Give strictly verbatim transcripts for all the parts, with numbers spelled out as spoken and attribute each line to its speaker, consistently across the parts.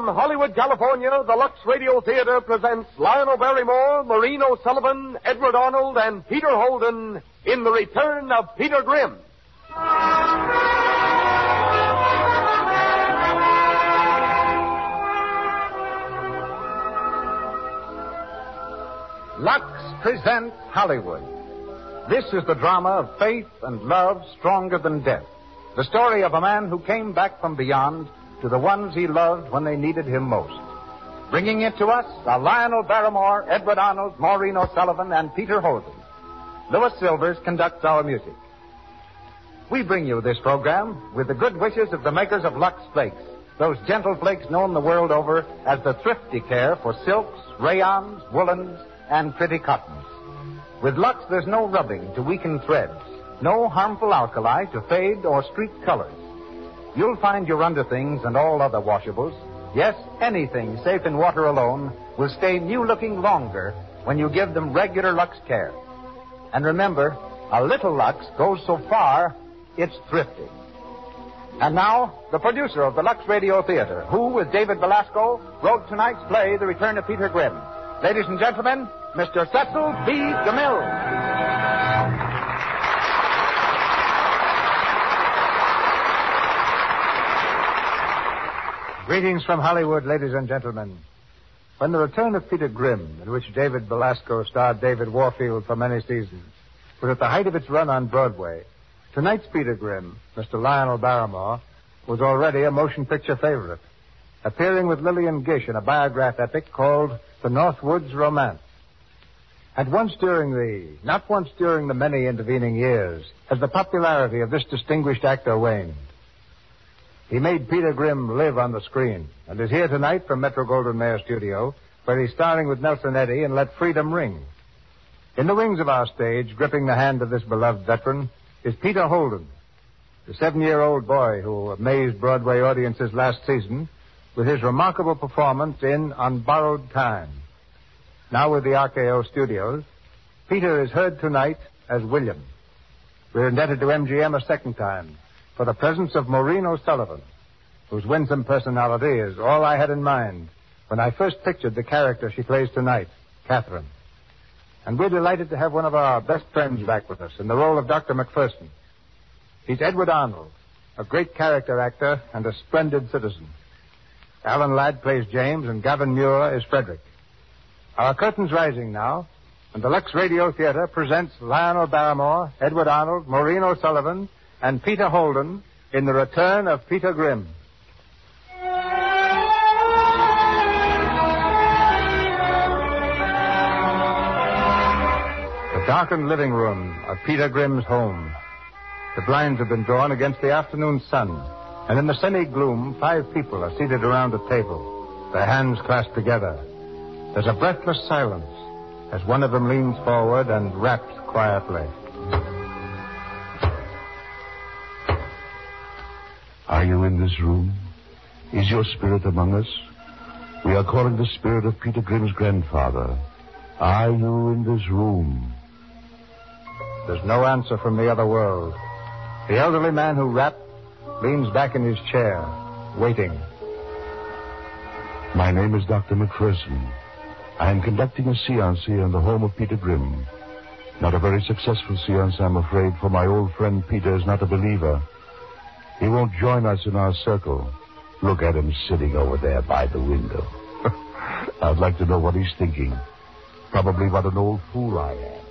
Speaker 1: Hollywood, California, the Lux Radio Theater presents Lionel Barrymore, Maureen O'Sullivan, Edward Arnold, and Peter Holden in The Return of Peter Grimm.
Speaker 2: Lux presents Hollywood. This is the drama of faith and love stronger than death. The story of a man who came back from beyond to the ones he loved when they needed him most. Bringing it to us are Lionel Barrymore, Edward Arnold, Maureen O'Sullivan, and Peter Holden. Louis Silvers conducts our music. We bring you this program with the good wishes of the makers of Lux Flakes, those gentle flakes known the world over as the thrifty care for silks, rayons, woolens, and pretty cottons. With Lux, there's no rubbing to weaken threads, no harmful alkali to fade or streak colors. You'll find your underthings and all other washables, yes, anything safe in water alone, will stay new-looking longer when you give them regular Lux care. And remember, a little Lux goes so far, it's thrifty. And now, the producer of the Lux Radio Theater, who, with David Belasco, wrote tonight's play, The Return of Peter Grimm. Ladies and gentlemen, Mister Cecil B. DeMille.
Speaker 3: Greetings from Hollywood, ladies and gentlemen. When The Return of Peter Grimm, in which David Belasco starred David Warfield for many seasons, was at the height of its run on Broadway, tonight's Peter Grimm, Mister Lionel Barrymore, was already a motion picture favorite, appearing with Lillian Gish in a biograph epic called The Northwoods Romance. And once during the, not once during the many intervening years, has the popularity of this distinguished actor waned. He made Peter Grimm live on the screen and is here tonight from Metro-Goldwyn-Mayer Studio, where he's starring with Nelson Eddy in Let Freedom Ring. In the wings of our stage, gripping the hand of this beloved veteran, is Peter Holden, the seven-year-old boy who amazed Broadway audiences last season with his remarkable performance in On Borrowed Time. Now with the R K O Studios, Peter is heard tonight as William. We're indebted to M G M a second time for the presence of Maureen O'Sullivan, whose winsome personality is all I had in mind when I first pictured the character she plays tonight, Catherine. And we're delighted to have one of our best friends back with us in the role of Doctor McPherson. He's Edward Arnold, a great character actor and a splendid citizen. Alan Ladd plays James, and Gavin Muir is Frederick. Our curtain's rising now, and the Lux Radio Theater presents Lionel Barrymore, Edward Arnold, Maureen O'Sullivan, and Peter Holden in The Return of Peter Grimm. The darkened living room of Peter Grimm's home. The blinds have been drawn against the afternoon sun, and in the semi-gloom, five people are seated around a table, their hands clasped together. There's a breathless silence as one of them leans forward and raps quietly.
Speaker 4: Are you in this room? Is your spirit among us? We are calling the spirit of Peter Grimm's grandfather. Are you in this room?
Speaker 3: There's no answer from the other world. The elderly man who rapped leans back in his chair, waiting.
Speaker 4: My name is Doctor McPherson. I am conducting a seance here in the home of Peter Grimm. Not a very successful seance, I'm afraid, for my old friend Peter is not a believer. He won't join us in our circle. Look at him sitting over there by the window. I'd like to know what he's thinking. Probably what an old fool I am.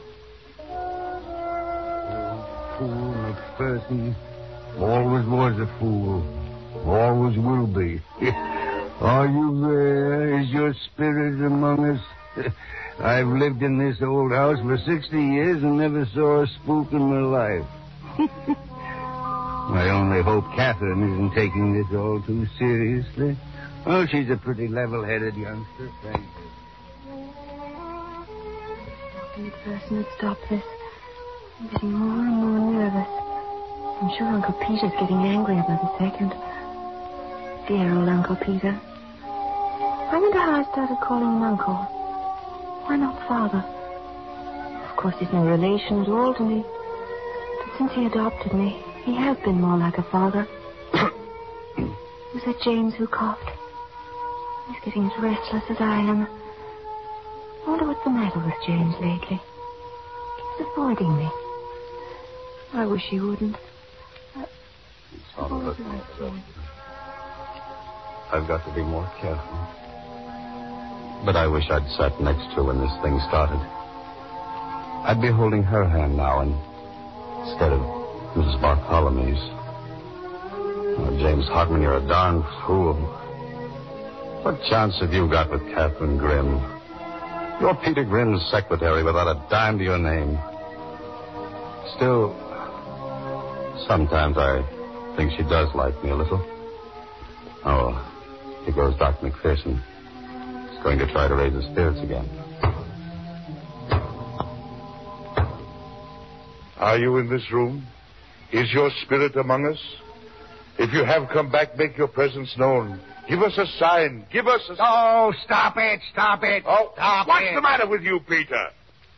Speaker 5: Old fool McPherson. Always was a fool. Always will be. Are you there? Is your spirit among us? I've lived in this old house for sixty years and never saw a spook in my life. I only hope Catherine isn't taking this all too seriously. Oh, she's a pretty level-headed youngster. Thank you.
Speaker 6: Doctor McPherson would stop this. I'm getting more and more nervous. I'm sure Uncle Peter's getting angrier by the second. Dear old Uncle Peter. I wonder how I started calling him Uncle. Why not Father? Of course, he's no relation at all to me. But since he adopted me, he has been more like a father. Was that James who coughed? He's getting as restless as I am. I wonder what's the matter with James lately. He's avoiding me. I wish he wouldn't. I...
Speaker 2: Some of it. I've got to be more careful. But I wish I'd sat next to her when this thing started. I'd be holding her hand now instead of Missus Bartholomew's. Oh, James Hartman, you're a darn fool. What chance have you got with Catherine Grimm? You're Peter Grimm's secretary without a dime to your name. Still, sometimes I think she does like me a little. Oh, here goes Doctor McPherson. He's going to try to raise his spirits again.
Speaker 7: Are you in this room? Is your spirit among us? If you have come back, make your presence known. Give us a sign. Give us a...
Speaker 5: Oh, stop it. Stop it.
Speaker 7: Oh,
Speaker 5: stop
Speaker 7: what's
Speaker 5: it.
Speaker 7: the matter with you, Peter?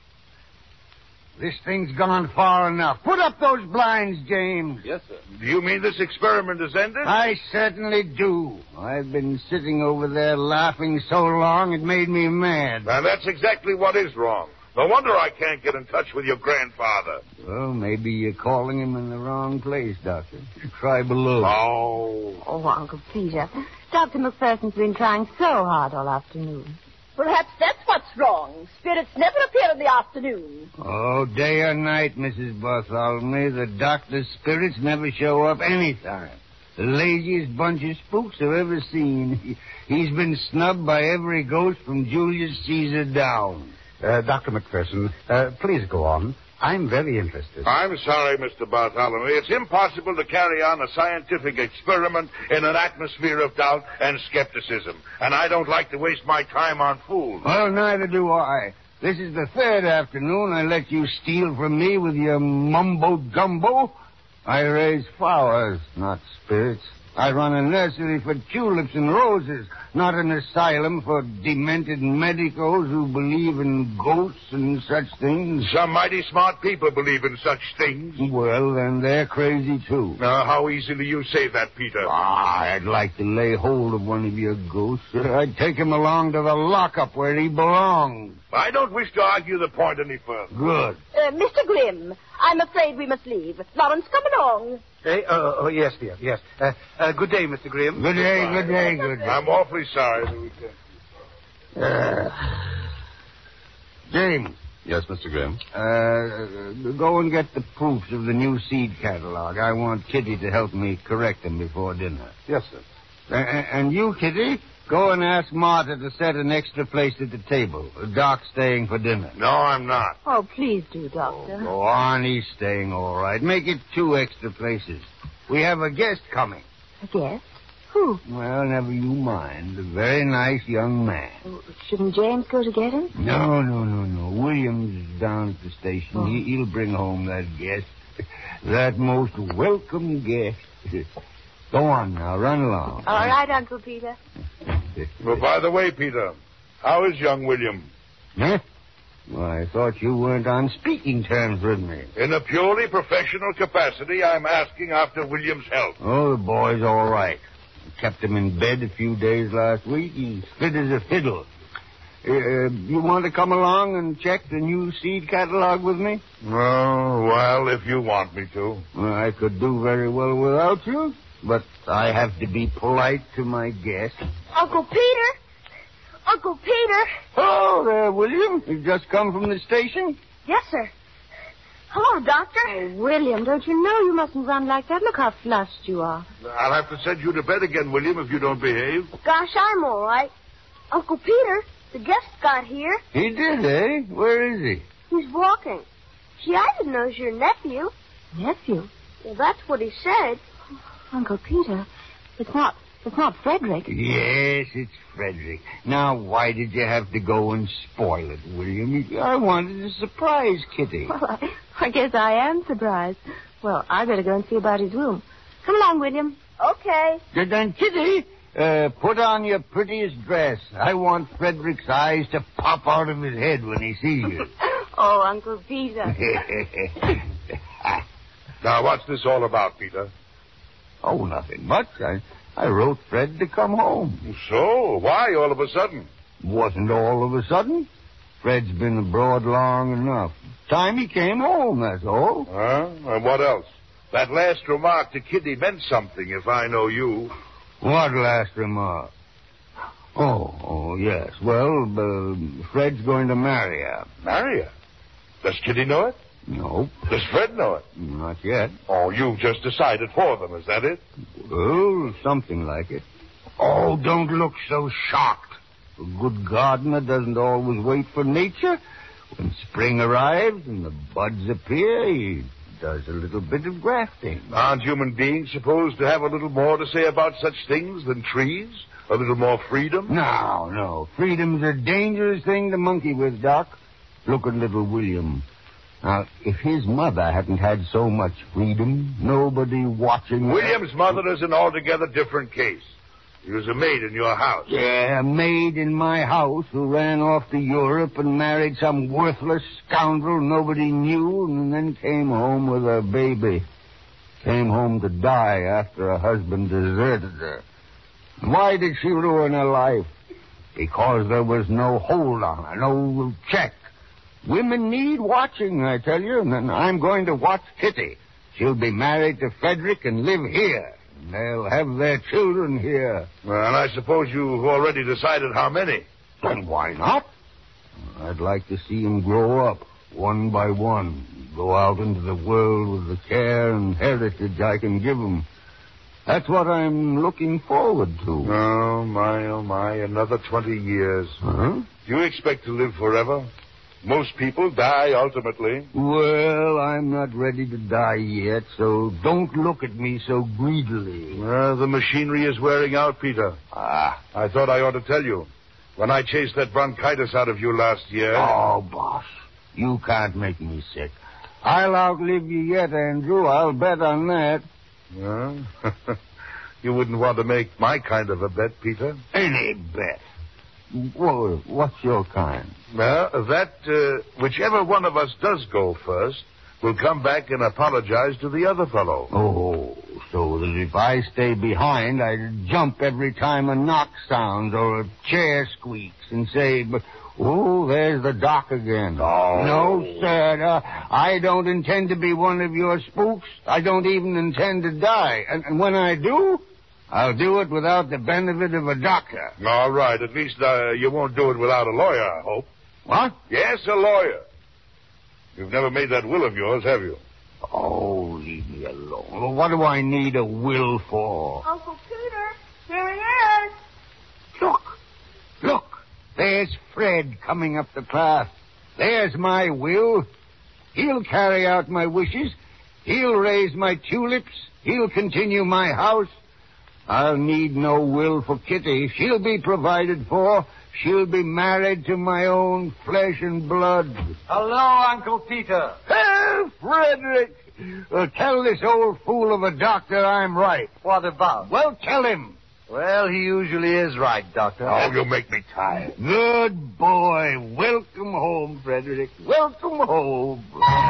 Speaker 5: This thing's gone far enough. Put up those blinds, James.
Speaker 7: Yes, sir. Do you mean this experiment has ended?
Speaker 5: I certainly do. I've been sitting over there laughing so long it made me mad.
Speaker 7: Now, that's exactly what is wrong. No wonder I can't get in touch with your grandfather.
Speaker 5: Well, maybe you're calling him in the wrong place, Doctor. Try below.
Speaker 7: Oh.
Speaker 6: Oh, Uncle Peter. Doctor McPherson's been trying so hard all afternoon.
Speaker 8: Perhaps that's what's wrong. Spirits never appear in the afternoon.
Speaker 5: Oh, day or night, Missus Bartholomew, the doctor's spirits never show up any time. The laziest bunch of spooks I've ever seen. He's been snubbed by every ghost from Julius Caesar down.
Speaker 2: Uh, Doctor McPherson, uh, please go on. I'm very interested.
Speaker 7: I'm sorry, Mister Bartholomew. It's impossible to carry on a scientific experiment in an atmosphere of doubt and skepticism. And I don't like to waste my time on fools.
Speaker 5: Well, neither do I. This is the third afternoon I let you steal from me with your mumbo-jumbo. I raise flowers, not spirits. I run a nursery for tulips and roses, not an asylum for demented medicos who believe in ghosts and such things.
Speaker 7: Some mighty smart people believe in such things.
Speaker 5: Well, then they're crazy, too.
Speaker 7: Now, how easily you say that, Peter?
Speaker 5: Ah, I'd like to lay hold of one of your ghosts. I'd take him along to the lockup where he belongs.
Speaker 7: I don't wish to argue the point any further.
Speaker 5: Good.
Speaker 8: Uh, Mister Grimm, I'm afraid we must leave. Lawrence, come along.
Speaker 3: Hey, uh, oh, yes, dear, yes. Uh, uh, good day, Mister Grimm.
Speaker 5: Good day, good day, good day.
Speaker 7: I'm awfully sorry that we can't.
Speaker 5: Uh, James.
Speaker 2: Yes, Mister Grimm?
Speaker 5: Uh, go and get the proofs of the new seed catalog. I want Kitty to help me correct them before dinner.
Speaker 2: Yes, sir.
Speaker 5: Uh, and you, Kitty, go and ask Martha to set an extra place at the table. Doc's staying for dinner.
Speaker 7: No, I'm not.
Speaker 6: Oh, please do, Doctor.
Speaker 5: Oh, go on, he's staying all right. Make it two extra places. We have a guest coming.
Speaker 6: A guest? Who?
Speaker 5: Well, never you mind. A very nice young man.
Speaker 6: Oh, shouldn't James go to get him?
Speaker 5: No, no, no, no. Williams is down at the station.
Speaker 6: Oh.
Speaker 5: He, he'll bring home that guest. That most welcome guest. Go on now, run along.
Speaker 6: All right, Uncle Peter.
Speaker 7: Well, by the way, Peter, how is young William?
Speaker 5: Huh? Well, I thought you weren't on speaking terms with me.
Speaker 7: In a purely professional capacity, I'm asking after William's health.
Speaker 5: Oh, the boy's all right. Kept him in bed a few days last week. He's fit as a fiddle. Uh, you want to come along and check the new seed catalog with me?
Speaker 7: Oh, well, if you want me to.
Speaker 5: Well, I could do very well without you, but I have to be polite to my guests.
Speaker 8: Uncle Peter! Uncle Peter!
Speaker 5: Oh, there, William. You've just come from the station?
Speaker 8: Yes, sir. Hello, Doctor.
Speaker 6: Oh, William, don't you know you mustn't run like that? Look how flushed you are.
Speaker 7: I'll have to send you to bed again, William, if you don't behave.
Speaker 8: Gosh, I'm all right. Uncle Peter, the guest got here.
Speaker 5: He did, eh? Where is he?
Speaker 8: He's walking. Gee, I didn't know it was your nephew.
Speaker 6: Nephew?
Speaker 8: Well, that's what he said.
Speaker 6: Uncle Peter, it's not, it's not Frederick.
Speaker 5: Yes, it's Frederick. Now, why did you have to go and spoil it, William? I wanted to surprise Kitty.
Speaker 6: Well, I, I guess I am surprised. Well, I better go and see about his room. Come along, William.
Speaker 8: Okay.
Speaker 5: Then, Kitty, uh, put on your prettiest dress. I want Frederick's eyes to pop out of his head when he sees you.
Speaker 6: Oh, Uncle Peter.
Speaker 7: Now, what's this all about, Peter?
Speaker 5: Oh, nothing much. I, I wrote Fred to come home.
Speaker 7: So, why all of a sudden?
Speaker 5: Wasn't all of a sudden. Fred's been abroad long enough. Time he came home, that's all.
Speaker 7: Huh? And what else? That last remark to Kitty meant something, if I know you.
Speaker 5: What last remark? Oh, oh, yes. Well, uh, Fred's going to marry her.
Speaker 7: Marry her? Does Kitty know it?
Speaker 5: No.
Speaker 7: Does Fred know it?
Speaker 5: Not yet.
Speaker 7: Oh, you've just decided for them, is that it?
Speaker 5: Well, something like it. Oh, don't look so shocked. A good gardener doesn't always wait for nature. When spring arrives and the buds appear, he does a little bit of grafting.
Speaker 7: Aren't human beings supposed to have a little more to say about such things than trees? A little more freedom?
Speaker 5: No, no. Freedom's a dangerous thing to monkey with, Doc. Look at little William. Now, if his mother hadn't had so much freedom, nobody watching...
Speaker 7: William's mother is an altogether different case. He was a maid in your house.
Speaker 5: Yeah, a maid in my house who ran off to Europe and married some worthless scoundrel nobody knew and then came home with a baby. Came home to die after her husband deserted her. Why did she ruin her life? Because there was no hold on her, no check. Women need watching, I tell you, and I'm going to watch Kitty. She'll be married to Frederick and live here. And they'll have their children here.
Speaker 7: Well, and I suppose you've already decided how many.
Speaker 5: Then why not? I'd like to see them grow up, one by one. Go out into the world with the care and heritage I can give them. That's what I'm looking forward to.
Speaker 7: Oh, my, oh, my, another twenty years.
Speaker 5: Huh?
Speaker 7: Do you expect to live forever? Most people die ultimately.
Speaker 5: Well, I'm not ready to die yet, so don't look at me so greedily.
Speaker 7: Uh, the machinery is wearing out, Peter.
Speaker 5: Ah.
Speaker 7: I thought I ought to tell you. When I chased that bronchitis out of you last year...
Speaker 5: Oh, boss, you can't make me sick. I'll outlive you yet, Andrew. I'll bet on that.
Speaker 7: Well, you wouldn't want to make my kind of a bet, Peter.
Speaker 5: Any bet. Well, what's your kind?
Speaker 7: Well, that uh, whichever one of us does go first will come back and apologize to the other fellow.
Speaker 5: Oh, so that if I stay behind, I jump every time a knock sounds or a chair squeaks and say, but, oh, there's the doc again.
Speaker 7: Oh.
Speaker 5: No, sir. Uh, I don't intend to be one of your spooks. I don't even intend to die. And, and when I do... I'll do it without the benefit of a doctor.
Speaker 7: All right. At least uh, you won't do it without a lawyer, I hope.
Speaker 5: What?
Speaker 7: Yes, a lawyer. You've never made that will of yours, have you?
Speaker 5: Oh, leave me alone. Well, what do I need a will for?
Speaker 8: Uncle Peter, here he is.
Speaker 5: Look. Look. There's Fred coming up the path. There's my will. He'll carry out my wishes. He'll raise my tulips. He'll continue my house. I'll need no will for Kitty. She'll be provided for. She'll be married to my own flesh and blood.
Speaker 3: Hello, Uncle Peter.
Speaker 5: Hey, Frederick. Uh, tell this old fool of a doctor I'm right.
Speaker 3: What about?
Speaker 5: Well, tell him.
Speaker 3: Well, he usually is right, Doctor.
Speaker 7: Oh, you make me tired.
Speaker 5: Good boy. Welcome home, Frederick. Welcome home.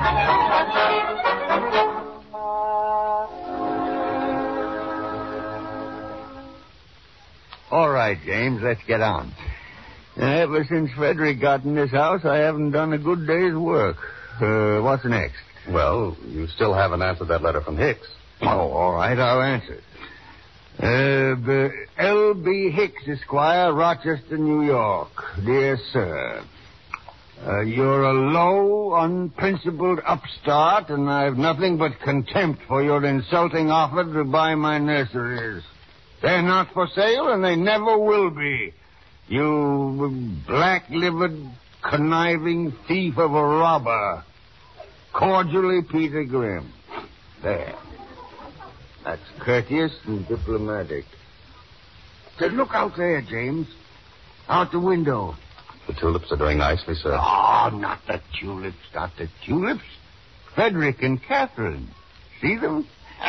Speaker 5: All right, James, let's get on. Ever since Frederick got in this house, I haven't done a good day's work. Uh, what's next?
Speaker 2: Well, you still haven't answered that letter from Hicks.
Speaker 5: Oh, all right, I'll answer it. Uh, the L B. Hicks, Esquire, Rochester, New York. Dear Sir, uh, you're a low, unprincipled upstart, and I've nothing but contempt for your insulting offer to buy my nurseries. They're not for sale, and they never will be. You black-livered, conniving thief of a robber. Cordially, Peter Grimm. There. That's courteous and diplomatic. Say, look out there, James. Out the window.
Speaker 2: The tulips are doing nicely, sir.
Speaker 5: Oh, not the tulips, not the tulips. Frederick and Catherine. See them?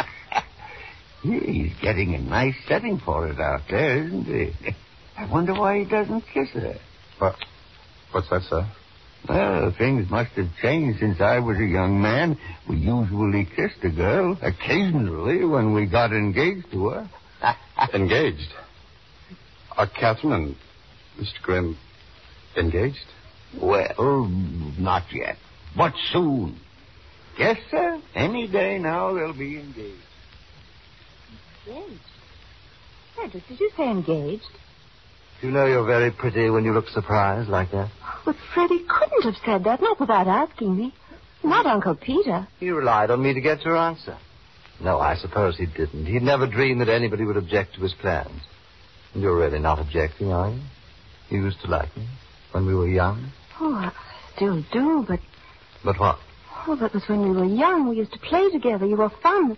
Speaker 5: He's getting a nice setting for it out there, isn't he? I wonder why he doesn't kiss her.
Speaker 2: What? What's that, sir?
Speaker 5: Well, things must have changed since I was a young man. We usually kissed a girl, occasionally, when we got engaged to her.
Speaker 9: Engaged? Are Catherine and Mister Grimm engaged?
Speaker 5: Well, not yet, but soon. Yes, sir. Any day now they'll be engaged.
Speaker 6: Engaged? Frederick, did you say engaged?
Speaker 3: You know you're very pretty when you look surprised like that.
Speaker 6: But Freddie couldn't have said that, not without asking me. Not Uncle Peter.
Speaker 3: He relied on me to get your answer. No, I suppose he didn't. He'd never dreamed that anybody would object to his plans. And you're really not objecting, are you? You used to like me when we were young.
Speaker 6: Oh, I still do, but...
Speaker 3: But what?
Speaker 6: Oh, that was when we were young. We used to play together. You were fun.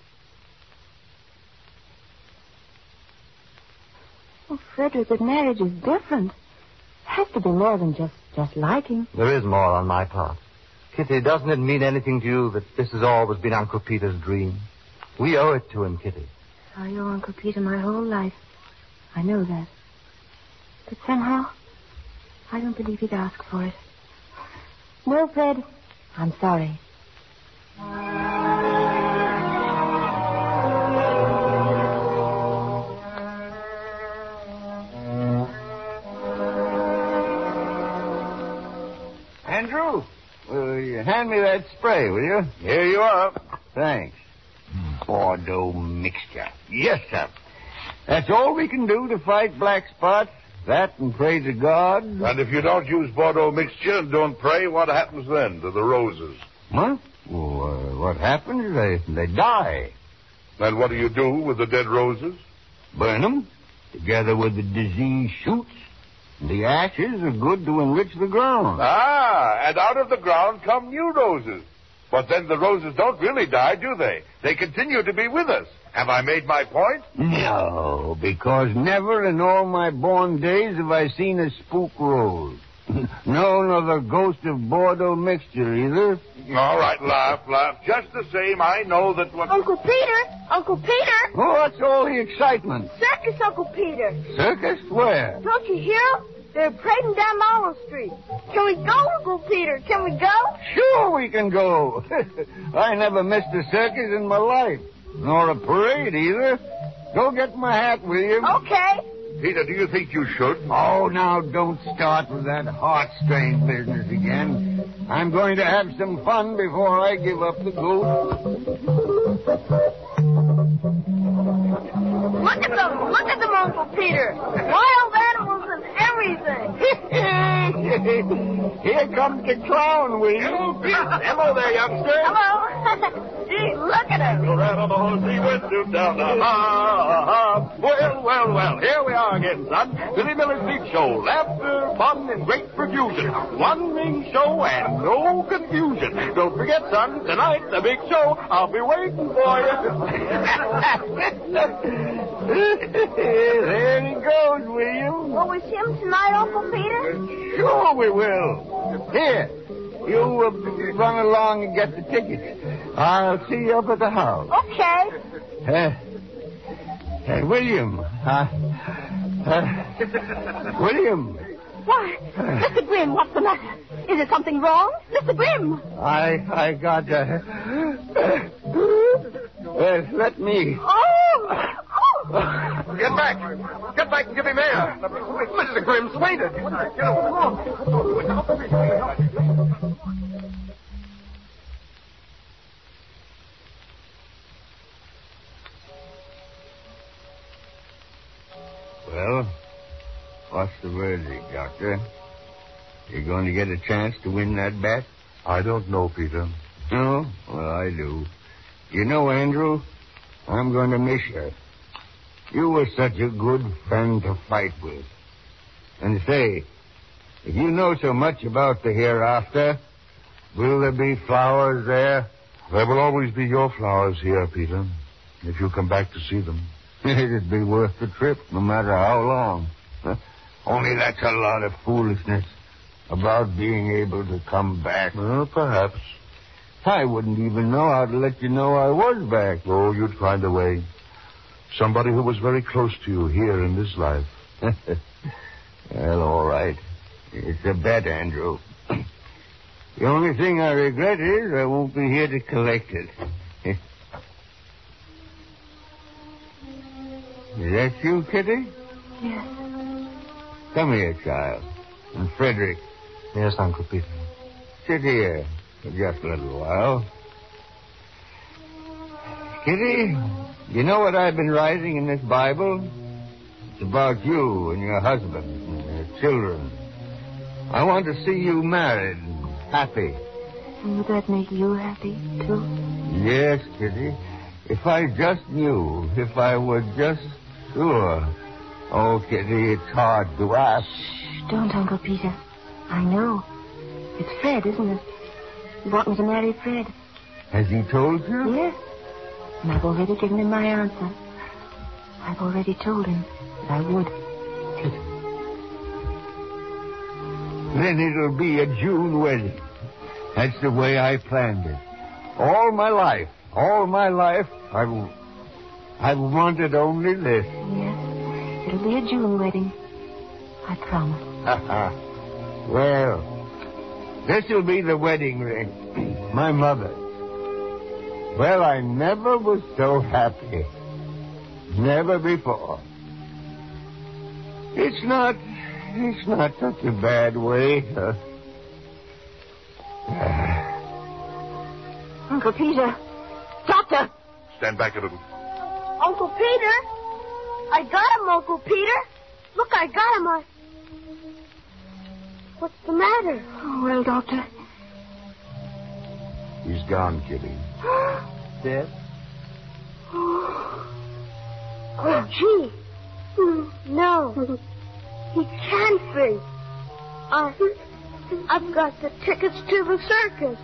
Speaker 6: Oh, Frederick, but marriage is different. It has to be more than just, just liking.
Speaker 3: There is more on my part. Kitty, doesn't it mean anything to you that this has always been Uncle Peter's dream? We owe it to him, Kitty.
Speaker 6: I owe Uncle Peter my whole life. I know that. But somehow, I don't believe he'd ask for it. No, Fred, I'm sorry.
Speaker 5: Andrew, will you hand me that spray, will you?
Speaker 7: Here you are.
Speaker 5: Thanks. Bordeaux mixture. Yes, sir. That's all we can do to fight black spots. That and pray to God.
Speaker 7: And if you don't use Bordeaux mixture and don't pray, what happens then to the roses?
Speaker 5: Huh? Well, uh, what happens? They, they die.
Speaker 7: Then what do you do with the dead roses?
Speaker 5: Burn them, together with the diseased shoots. The ashes are good to enrich the ground.
Speaker 7: Ah, and out of the ground come new roses. But then the roses don't really die, do they? They continue to be with us. Have I made my point?
Speaker 5: No, because never in all my born days have I seen a spook rose. No, nor the ghost of Bordeaux mixture either.
Speaker 7: All right, laugh, laugh. Just the same, I know that what...
Speaker 8: Uncle Peter! Uncle Peter!
Speaker 5: Oh, what's all the excitement?
Speaker 8: Circus, Uncle Peter!
Speaker 5: Circus? Where?
Speaker 8: Don't you hear 'em? They're parading down Marlow Street. Can we go, Uncle Peter? Can we go?
Speaker 5: Sure we can go. I never missed a circus in my life. Nor a parade either. Go get my hat, will you?
Speaker 8: Okay.
Speaker 7: Peter, do you think you should?
Speaker 5: Oh, now don't start with that heartstrain business again. I'm going to have some fun before I give up the ghost.
Speaker 8: Look at them. Look at them, Uncle Peter. Wild animals and everything.
Speaker 5: Here comes the clown, will you?
Speaker 7: Hello there, youngster.
Speaker 8: Hello. Gee, look at him.
Speaker 7: Go right on the whole sea window down the ha. Well, well, well. Here we are again, son. Billy Miller's Big Show. Laughter, fun, and great profusion. One ring show and no confusion. Don't forget, son, tonight, the big show. I'll be waiting for you.
Speaker 5: There he goes, William.
Speaker 8: Will we see him tonight, Uncle Peter?
Speaker 5: Sure we will. Here, you uh, run along and get the tickets. I'll see you up at the house.
Speaker 8: Okay.
Speaker 5: Uh, uh, William. Uh, uh, William.
Speaker 8: Why, Mister Grimm, what's the matter? Is there something wrong? Mister Grimm.
Speaker 5: I I got uh, uh, uh, let me.
Speaker 8: Oh! Oh!
Speaker 1: Get back! Get back and give him air! Mister Grimm's waited! Get
Speaker 5: Well, what's the verdict, Doctor? You going to get a chance to win that bet?
Speaker 4: I don't know, Peter.
Speaker 5: No? Well, I do. You know, Andrew, I'm going to miss you. You were such a good friend to fight with. And say, if you know so much about the hereafter, will there be flowers there?
Speaker 4: There will always be your flowers here, Peter, if you come back to see them.
Speaker 5: It'd be worth the trip, no matter how long. Only that's a lot of foolishness about being able to come back.
Speaker 4: Well, perhaps.
Speaker 5: I wouldn't even know how to let you know I was back.
Speaker 4: Oh, you'd find a way. Somebody who was very close to you here in this life.
Speaker 5: Well, all right. It's a bet, Andrew. The only thing I regret is I won't be here to collect it. Is that you, Kitty?
Speaker 6: Yes.
Speaker 5: Come here, child. And Frederick.
Speaker 3: Yes, Uncle Peter.
Speaker 5: Sit here for just a little while. Kitty, you know what I've been writing in this Bible? It's about you and your husband and your children. I want to see you married and happy.
Speaker 6: And would that make you happy, too?
Speaker 5: Yes, Kitty. If I just knew, if I were just sure. Oh, Kitty, it's hard to ask.
Speaker 6: Shh, don't, Uncle Peter. I know. It's Fred, isn't it? You want me to marry Fred?
Speaker 5: Has he told you?
Speaker 6: Yes. And I've already given him my answer. I've already told him that I would.
Speaker 5: Then it'll be a June wedding. That's the way I planned it. All my life, all my life, I've, I've wanted only this.
Speaker 6: Yes, it'll be a June wedding. I promise.
Speaker 5: Well, this'll be the wedding ring. My mother. Well, I never was so happy. Never before. It's not, it's not such a bad way. Uh,
Speaker 6: Uncle Peter. Doctor!
Speaker 4: Stand back a little.
Speaker 8: Uncle Peter? I got him, Uncle Peter. Look, I got him. I... What's the matter?
Speaker 6: Oh, well, Doctor.
Speaker 5: He's gone, Kitty.
Speaker 3: Dead?
Speaker 8: Oh, gee. Hmm, No. He can't be. I, I've got the tickets to the circus.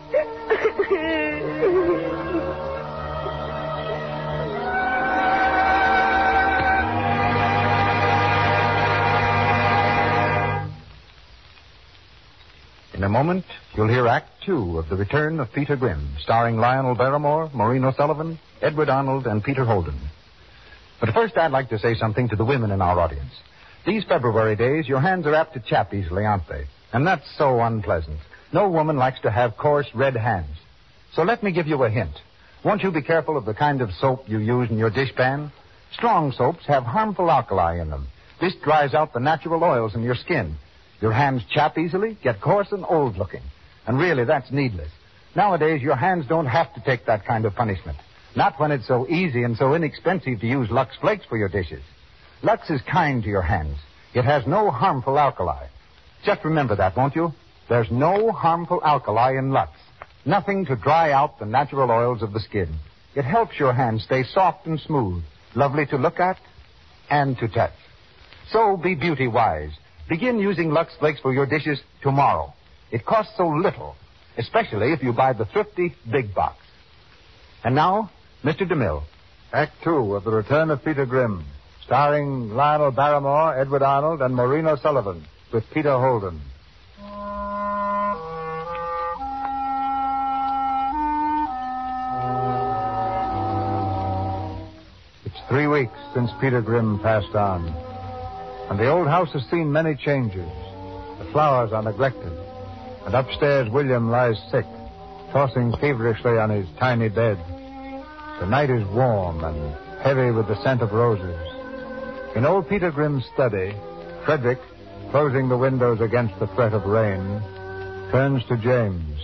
Speaker 2: In a moment, you'll hear Act Two of The Return of Peter Grimm, starring Lionel Barrymore, Maureen O'Sullivan, Edward Arnold, and Peter Holden. But first, I'd like to say something to the women in our audience. These February days, your hands are apt to chap easily, aren't they? And that's so unpleasant. No woman likes to have coarse, red hands. So let me give you a hint. Won't you be careful of the kind of soap you use in your dishpan? Strong soaps have harmful alkali in them. This dries out the natural oils in your skin. Your hands chap easily, get coarse and old-looking. And really, that's needless. Nowadays, your hands don't have to take that kind of punishment. Not when it's so easy and so inexpensive to use Lux Flakes for your dishes. Lux is kind to your hands. It has no harmful alkali. Just remember that, won't you? There's no harmful alkali in Lux. Nothing to dry out the natural oils of the skin. It helps your hands stay soft and smooth, lovely to look at and to touch. So be beauty-wise. Begin using Lux Flakes for your dishes tomorrow. It costs so little, especially if you buy the thrifty big box. And now, Mister DeMille.
Speaker 3: Act Two of The Return of Peter Grimm, starring Lionel Barrymore, Edward Arnold, and Maureen O'Sullivan, with Peter Holden. It's three weeks since Peter Grimm passed on, and the old house has seen many changes. The flowers are neglected, and upstairs William lies sick, tossing feverishly on his tiny bed. The night is warm and heavy with the scent of roses. In old Peter Grimm's study, Frederick, closing the windows against the threat of rain, turns to James.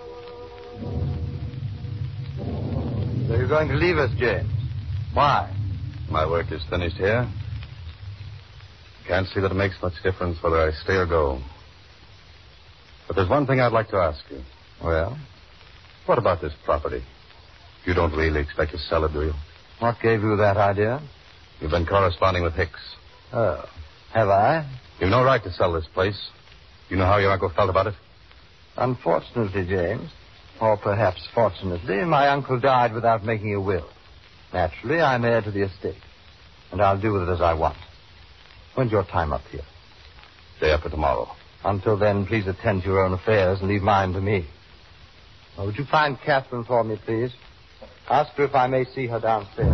Speaker 2: So you're going to leave us, James? Why?
Speaker 9: My work is finished here. Can't see that it makes much difference whether I stay or go. But there's one thing I'd like to ask you.
Speaker 2: Well?
Speaker 9: What about this property? You don't really expect to sell it, do you?
Speaker 2: What gave you that idea?
Speaker 9: You've been corresponding with Hicks.
Speaker 2: Oh, have I?
Speaker 9: You've no right to sell this place. You know how your uncle felt about it?
Speaker 2: Unfortunately, James, or perhaps fortunately, my uncle died without making a will. Naturally, I'm heir to the estate, and I'll do with it as I want. When's your time up here?
Speaker 9: Day after tomorrow.
Speaker 2: Until then, please attend to your own affairs and leave mine to me. Now, would you find Catherine for me, please? Ask her if I may see her downstairs.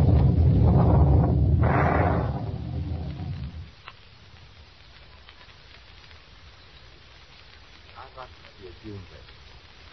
Speaker 2: I'd like to see a June wedding.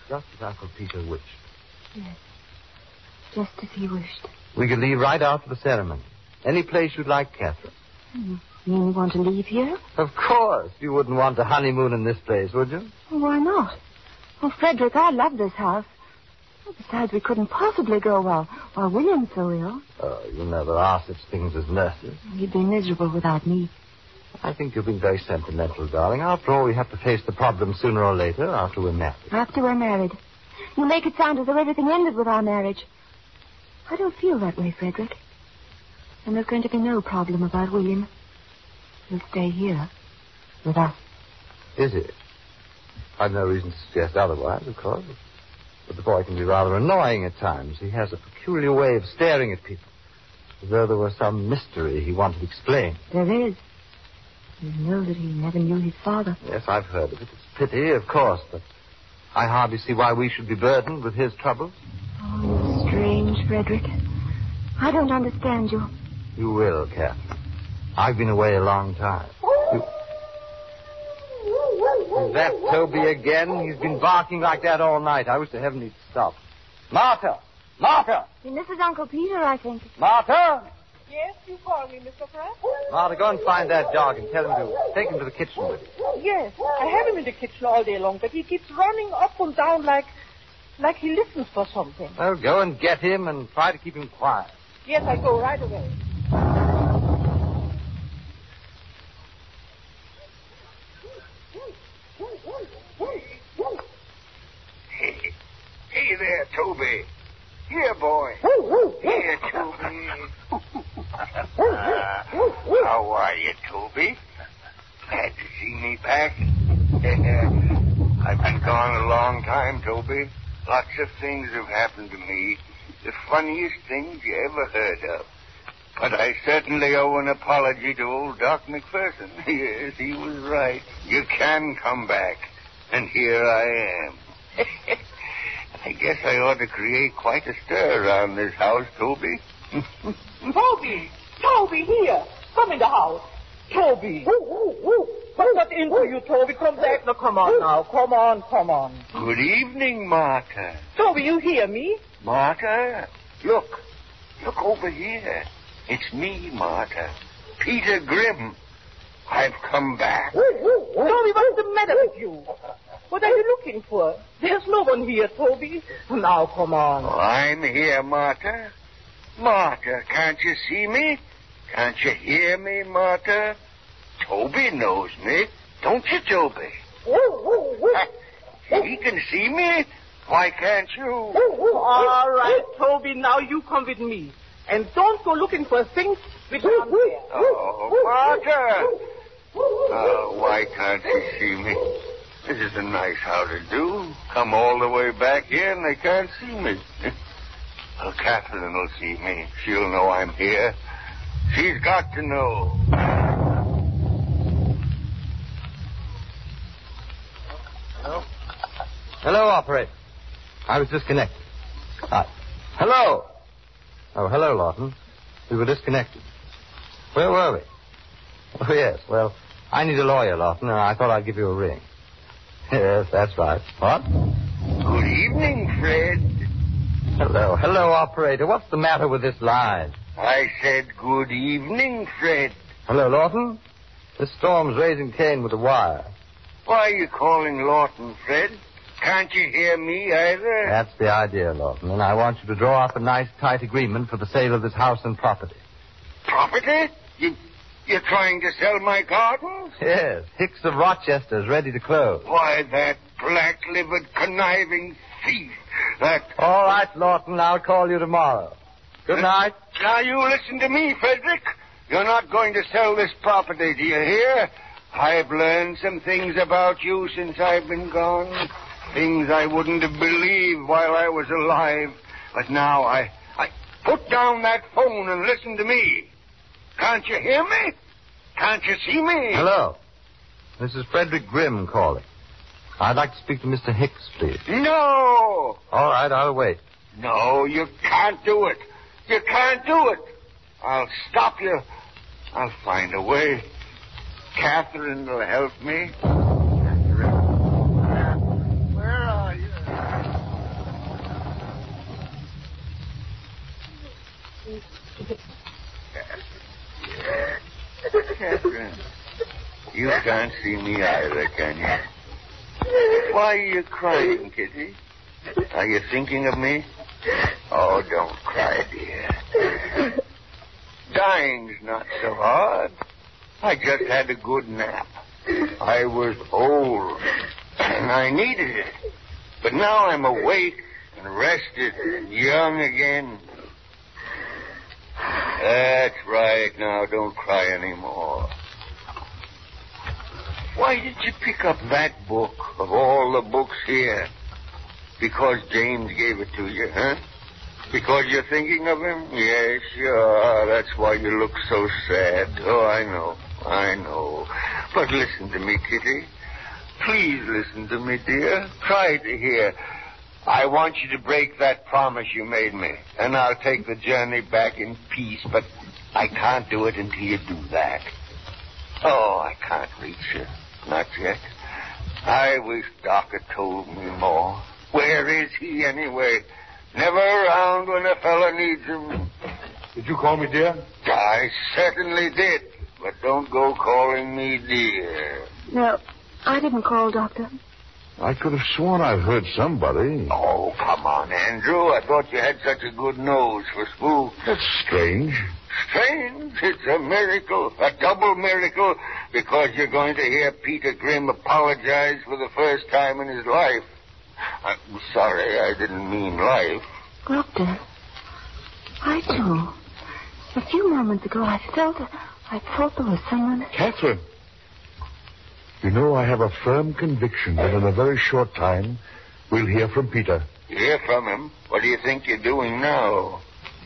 Speaker 10: just as Uncle Peter wished.
Speaker 6: Yes. Just as he wished.
Speaker 10: We could leave right after the ceremony. Any place you'd like, Catherine.
Speaker 6: Hmm. You mean you want to leave here?
Speaker 10: Of course. You wouldn't want a honeymoon in this place, would you?
Speaker 6: Well, why not? Oh, Frederick, I love this house. Besides, we couldn't possibly go while, while William's so ill.
Speaker 10: Oh, you know, there are such things as nurses.
Speaker 6: He'd be miserable without me.
Speaker 10: I think you're being very sentimental, darling. After all, we have to face the problem sooner or later after we're married.
Speaker 6: After we're married. You make it sound as though everything ended with our marriage. I don't feel that way, Frederick. And there's going to be no problem about William. He'll stay here with us.
Speaker 10: Is it? I've no reason to suggest otherwise, of course. But the boy can be rather annoying at times. He has a peculiar way of staring at people, as though there were some mystery he wanted explained.
Speaker 6: There is. You know that he never knew his father.
Speaker 10: Yes, I've heard of it. It's a pity, of course, but I hardly see why we should be burdened with his troubles.
Speaker 6: Oh, strange, Frederick. I don't understand you.
Speaker 10: You will, Catherine. I've been away a long time. You... Is that Toby again? He's been barking like that all night. I wish to heaven he'd stop. Martha! Martha!
Speaker 6: This is Uncle Peter, I think.
Speaker 10: Martha!
Speaker 11: Yes, you call me, Mister Pratt?
Speaker 10: Martha, go and find that dog and tell him to take him to the kitchen with you.
Speaker 11: Yes, I have him in the kitchen all day long, but he keeps running up and down like, like he listens for something.
Speaker 10: Well, go and get him and try to keep him quiet.
Speaker 11: Yes, I go right away.
Speaker 5: Hey there, Toby. Here, boy. Here, Toby. Uh, how are you, Toby? Glad to see me back. I've been gone a long time, Toby. Lots of things have happened to me. The funniest things you ever heard of. But I certainly owe an apology to old Doc McPherson. Yes, he was right. You can come back. And here I am. I guess I ought to create quite a stir around this house, Toby.
Speaker 11: Toby! Toby, here! Come in the house. Toby! What got into you, Toby? Come back. Now, come on now. Come on, come on.
Speaker 5: Good evening, Martha.
Speaker 11: Toby, you hear me?
Speaker 5: Martha, look. Look over here. It's me, Martha. Peter Grimm. I've come back.
Speaker 11: Toby, what's the matter with you? What are you looking for? There's no one here, Toby. Now, come on.
Speaker 5: Oh, I'm here, Martha. Martha, can't you see me? Can't you hear me, Martha? Toby knows me. Don't you, Toby? He can see me. Why can't you?
Speaker 11: All right, Toby, now you come with me. And don't go looking for things which aren't there.
Speaker 5: Oh, Martha. Oh, why can't he see me? This is a nice how to do. Come all the way back here and they can't see me. Well, Catherine will see me. She'll know I'm here. She's got to know.
Speaker 10: Hello? Hello, operator. I was disconnected. Uh, hello. Oh, hello, Lawton. We were disconnected. Where were we? Oh, yes. Well, I need a lawyer, Lawton, and I thought I'd give you a ring. Yes, that's right. What?
Speaker 5: Good evening, Fred.
Speaker 10: Hello. Hello, operator. What's the matter with this line?
Speaker 5: I said good evening, Fred.
Speaker 10: Hello, Lawton. This storm's raising Cain with a wire.
Speaker 5: Why are you calling Lawton, Fred? Can't you hear me either?
Speaker 10: That's the idea, Lawton, and I want you to draw up a nice, tight agreement for the sale of this house and property.
Speaker 5: Property? You, you're trying to sell my gardens?
Speaker 10: Yes. Hicks of Rochester is ready to close.
Speaker 5: Why, that black-livered, conniving thief. That...
Speaker 10: All right, Lawton, I'll call you tomorrow. Good night.
Speaker 5: Uh, now, you listen to me, Frederick. You're not going to sell this property, do you hear? I've learned some things about you since I've been gone. Things I wouldn't have believed while I was alive. But now I... I... Put down that phone and listen to me. Can't you hear me? Can't you see me?
Speaker 10: Hello. This is Frederick Grimm calling. I'd like to speak to Mister Hicks, please.
Speaker 5: No!
Speaker 10: All right, I'll wait.
Speaker 5: No, you can't do it. You can't do it. I'll stop you. I'll find a way. Catherine will help me. Catherine. Where are you? Catherine, you can't see me either, can you? Why are you crying, Kitty? Are you thinking of me? Oh, don't cry, dear. Dying's not so hard. I just had a good nap. I was old, and I needed it. But now I'm awake and rested and young again. That's right. Now, don't cry anymore. Why did you pick up that book of all the books here? Because James gave it to you, huh? Because you're thinking of him? Yes, sure. That's why you look so sad. Oh, I know. I know. But listen to me, Kitty. Please listen to me, dear. Try to hear. I want you to break that promise you made me, and I'll take the journey back in peace, but I can't do it until you do that. Oh, I can't reach you. Not yet. I wish Doc had told me more. Where is he, anyway? Never around when a fella needs him.
Speaker 4: Did you call me dear?
Speaker 5: I certainly did, but don't go calling me dear.
Speaker 6: No, I didn't call, Doctor.
Speaker 4: I could have sworn I'd heard somebody.
Speaker 5: Oh, come on, Andrew. I thought you had such a good nose for spooks.
Speaker 4: That's strange.
Speaker 5: Strange? It's a miracle, a double miracle, because you're going to hear Peter Grimm apologize for the first time in his life. I'm sorry, I didn't mean life.
Speaker 6: Doctor, I too. A few moments ago, I felt, I thought there was someone...
Speaker 4: Catherine. You know, I have a firm conviction that in a very short time, we'll hear from Peter.
Speaker 5: Hear from him? What do you think you're doing now?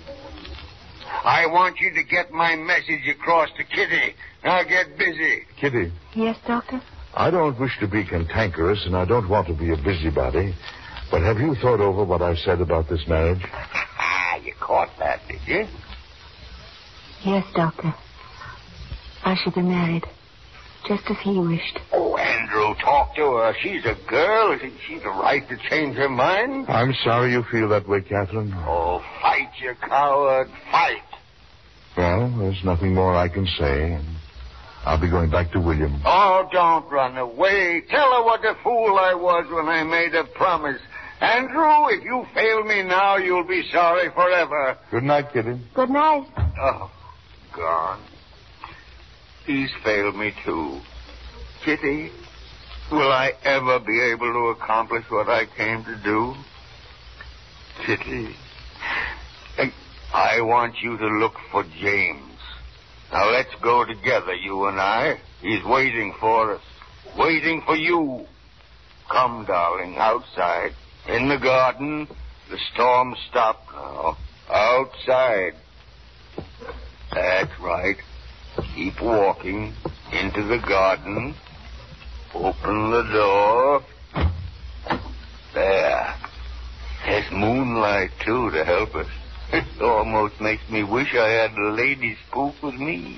Speaker 5: I want you to get my message across to Kitty. Now get busy.
Speaker 4: Kitty.
Speaker 6: Yes, Doctor?
Speaker 4: I don't wish to be cantankerous, and I don't want to be a busybody, but have you thought over what I've said about this marriage?
Speaker 5: You caught that, did you?
Speaker 6: Yes, Doctor. I should be married. Just as he wished.
Speaker 5: Oh, Andrew, talk to her. She's a girl. Isn't she the right to change her mind?
Speaker 4: I'm sorry you feel that way, Catherine.
Speaker 5: Oh, fight, you coward. Fight.
Speaker 4: Well, there's nothing more I can say. I'll be going back to William.
Speaker 5: Oh, don't run away. Tell her what a fool I was when I made a promise. Andrew, if you fail me now, you'll be sorry forever.
Speaker 4: Good night, Kitty.
Speaker 6: Good night.
Speaker 5: Oh, gone. He's failed me, too. Kitty, will I ever be able to accomplish what I came to do? Kitty, I want you to look for James. Now, let's go together, you and I. He's waiting for us. Waiting for you. Come, darling, outside. In the garden. The storm stopped now. Outside. That's right. Keep walking into the garden. Open the door. There. There's moonlight, too, to help us. It almost makes me wish I had a lady spook with me.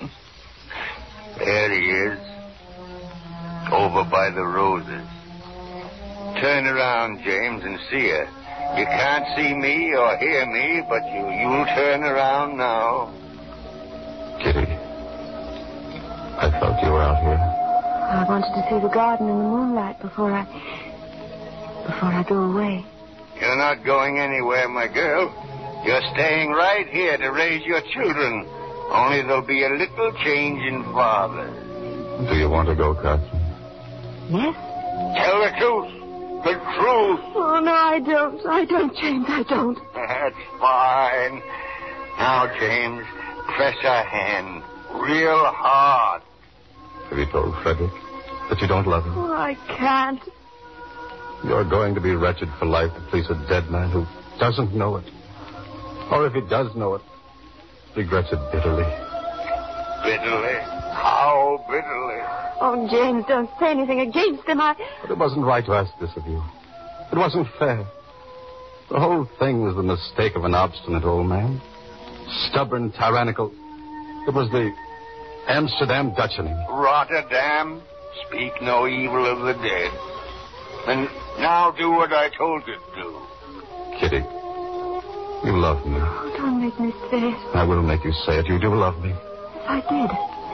Speaker 5: There he is. Over by the roses. Turn around, James, and see her. You can't see me or hear me, but you, you'll turn around now.
Speaker 4: Kitty, I felt you were out here.
Speaker 6: I wanted to see the garden in the moonlight before I... before I go away.
Speaker 5: You're not going anywhere, my girl. You're staying right here to raise your children. Only there'll be a little change in father.
Speaker 4: Do you want to go, Catherine?
Speaker 6: Yes?
Speaker 5: Tell the truth. The truth.
Speaker 6: Oh, no, I don't. I don't, James. I don't.
Speaker 5: That's fine. Now, James, press her hand real hard.
Speaker 4: Have you told Frederick that you don't love him?
Speaker 6: Oh, I can't.
Speaker 4: You're going to be wretched for life to please a dead man who doesn't know it. Or if he does know it, regrets it bitterly.
Speaker 5: Bitterly? How bitterly?
Speaker 6: Oh, James, don't say anything against him. I...
Speaker 4: But it wasn't right to ask this of you. It wasn't fair. The whole thing was the mistake of an obstinate old man. Stubborn, tyrannical. It was the Amsterdam Dutchening.
Speaker 5: Rotterdam, speak no evil of the dead. And now do what I told you to do.
Speaker 4: Kitty, you love me.
Speaker 6: Oh, don't make me say it.
Speaker 4: I will make you say it. You do love me.
Speaker 6: If I did,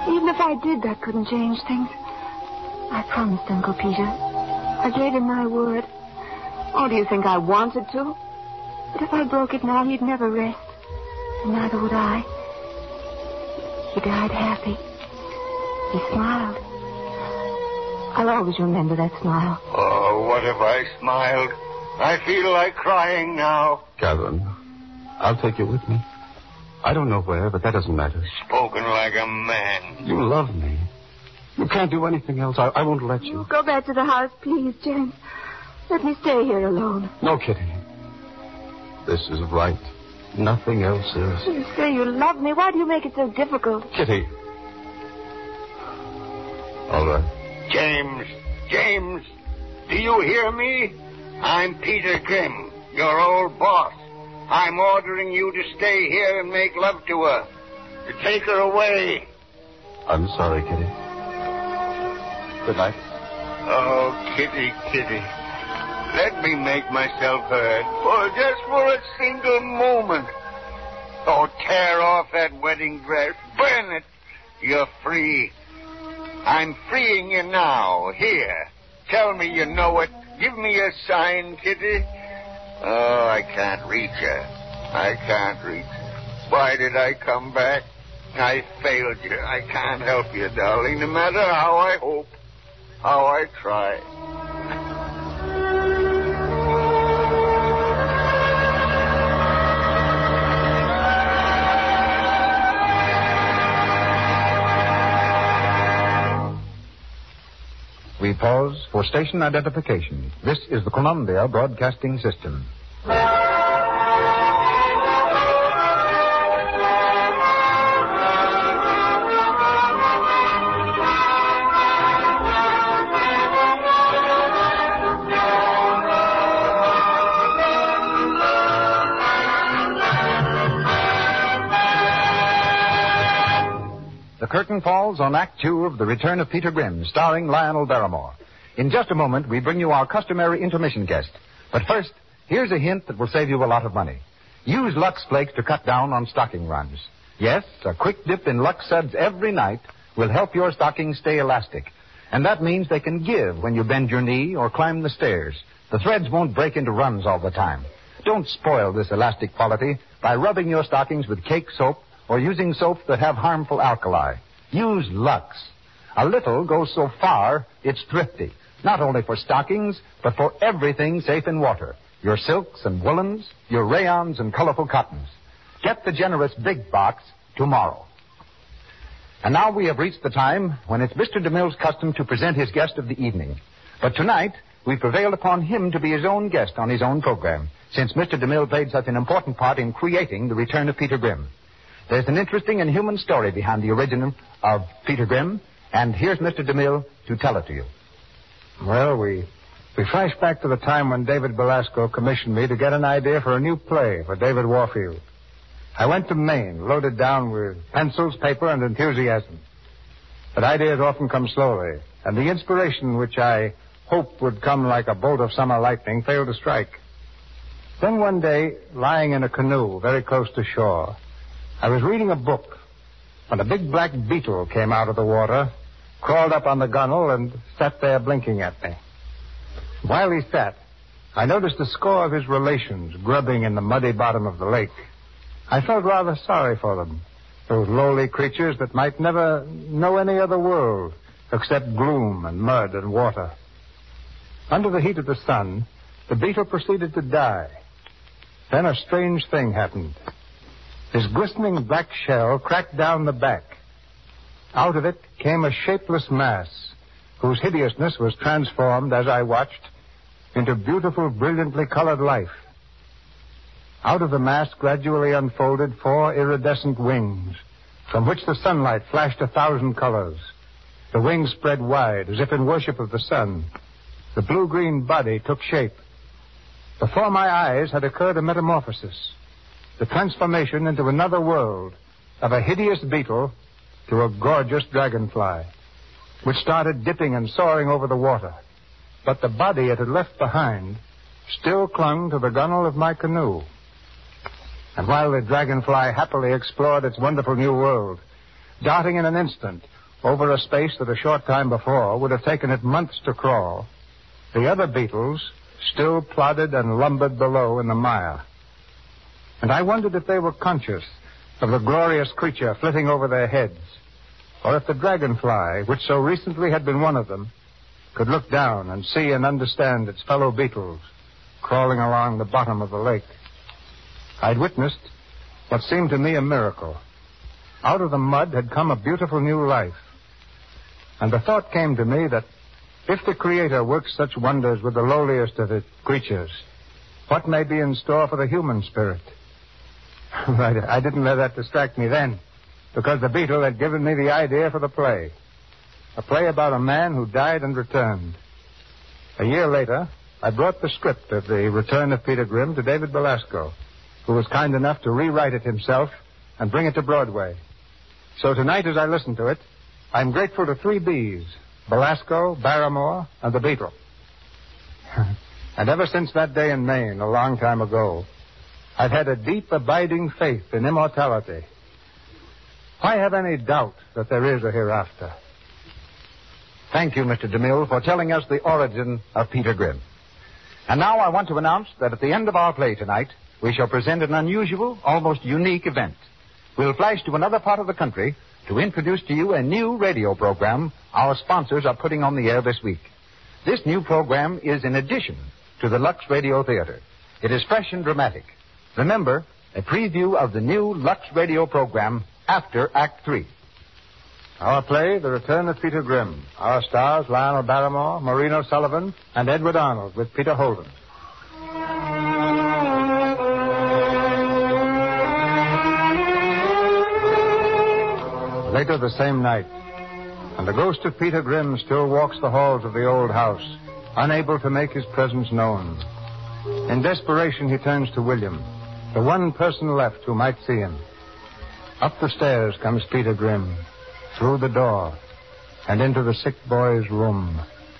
Speaker 6: Even if I did, that couldn't change things. I promised Uncle Peter. I gave him my word. Oh, do you think I wanted to? But if I broke it now, he'd never rest. And neither would I. He died happy. He smiled. I'll always remember that smile.
Speaker 5: Oh, what if I smiled? I feel like crying now.
Speaker 9: Catherine, I'll take you with me. I don't know where, but that doesn't matter.
Speaker 5: Spoken like a man.
Speaker 9: You love me. You can't do anything else. I, I won't let you.
Speaker 6: Go back to the house, please, James. Let me stay here alone.
Speaker 9: No, Kitty. This is right. Nothing else is.
Speaker 6: You say you love me. Why do you make it so difficult?
Speaker 9: Kitty. All right.
Speaker 5: James, James, do you hear me? I'm Peter Grimm, your old boss. I'm ordering you to stay here and make love to her. To take her away.
Speaker 9: I'm sorry, Kitty. Good night.
Speaker 5: Oh, Kitty, Kitty. Let me make myself heard. For just for a single moment. Oh, tear off that wedding dress. Burn it. You're free. I'm freeing you now. Here. Tell me you know it. Give me a sign, Kitty. Oh, I can't reach her. I can't reach her. Why did I come back? I failed you. I can't help you, darling, no matter how I hope, how I try.
Speaker 2: We pause for station identification. This is the Columbia Broadcasting System. The curtain falls on Act Two of The Return of Peter Grimm, starring Lionel Barrymore. In just a moment, we bring you our customary intermission guest. But first, here's a hint that will save you a lot of money. Use Lux Flakes to cut down on stocking runs. Yes, a quick dip in Lux Suds every night will help your stockings stay elastic. And that means they can give when you bend your knee or climb the stairs. The threads won't break into runs all the time. Don't spoil this elastic quality by rubbing your stockings with cake soap or using soaps that have harmful alkali. Use Lux. A little goes so far, it's thrifty. Not only for stockings, but for everything safe in water. Your silks and woolens, your rayons and colorful cottons. Get the generous big box tomorrow. And now we have reached the time when it's Mister DeMille's custom to present his guest of the evening. But tonight, we prevailed upon him to be his own guest on his own program, since Mister DeMille played such an important part in creating The Return of Peter Grimm. There's an interesting and human story behind the origin of Peter Grimm, and here's Mister DeMille to tell it to you.
Speaker 3: Well, we we flash back to the time when David Belasco commissioned me to get an idea for a new play for David Warfield. I went to Maine, loaded down with pencils, paper, and enthusiasm. But ideas often come slowly, and the inspiration which I hoped would come like a bolt of summer lightning failed to strike. Then one day, lying in a canoe very close to shore, I was reading a book when a big black beetle came out of the water, crawled up on the gunwale, and sat there blinking at me. While he sat, I noticed a score of his relations grubbing in the muddy bottom of the lake. I felt rather sorry for them, those lowly creatures that might never know any other world except gloom and mud and water. Under the heat of the sun, the beetle proceeded to die. Then a strange thing happened. His glistening black shell cracked down the back. Out of it came a shapeless mass, whose hideousness was transformed, as I watched, into beautiful, brilliantly colored life. Out of the mass gradually unfolded four iridescent wings, from which the sunlight flashed a thousand colors. The wings spread wide, as if in worship of the sun. The blue-green body took shape. Before my eyes had occurred a metamorphosis, the transformation into another world of a hideous beetle to a gorgeous dragonfly, which started dipping and soaring over the water. But the body it had left behind still clung to the gunwale of my canoe. And while the dragonfly happily explored its wonderful new world,
Speaker 2: darting in an instant over a space that a short time before would have taken it months to crawl, the other beetles still plodded and lumbered below in the mire. And I wondered if they were conscious of the glorious creature flitting over their heads, or if the dragonfly, which so recently had been one of them, could look down and see and understand its fellow beetles crawling along the bottom of the lake. I'd witnessed what seemed to me a miracle. Out of the mud had come a beautiful new life. And the thought came to me that if the Creator works such wonders with the lowliest of its creatures, what may be in store for the human spirit? Right, I didn't let that distract me then, because the beetle had given me the idea for the play. A play about a man who died and returned. A year later, I brought the script of The Return of Peter Grimm to David Belasco, who was kind enough to rewrite it himself and bring it to Broadway. So tonight, as I listen to it, I'm grateful to three B's: Belasco, Barrymore, and the Beetle. And ever since that day in Maine, a long time ago, I've had a deep, abiding faith in immortality. Why have any doubt that there is a hereafter? Thank you, Mister DeMille, for telling us the origin of Peter Grimm. And now I want to announce that at the end of our play tonight, we shall present an unusual, almost unique event. We'll flash to another part of the country to introduce to you a new radio program our sponsors are putting on the air this week. This new program is in addition to the Lux Radio Theater. It is fresh and dramatic. Remember, a preview of the new Lux Radio program after Act Three.
Speaker 3: Our play, The Return of Peter Grimm. Our stars, Lionel Barrymore, Maureen O'Sullivan, and Edward Arnold with Peter Holden. Later the same night, and the ghost of Peter Grimm still walks the halls of the old house, unable to make his presence known. In desperation, he turns to William, the one person left who might see him. Up the stairs comes Peter Grimm, through the door, and into the sick boy's room.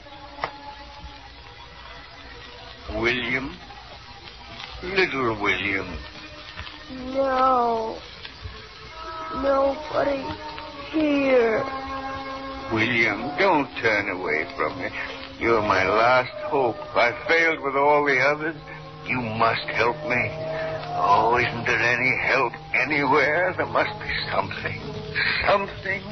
Speaker 5: William? Little William.
Speaker 8: No. Nobody here.
Speaker 5: William, don't turn away from me. You're my last hope. I failed with all the others. You must help me. Oh, isn't there any help anywhere? There must be something. Something.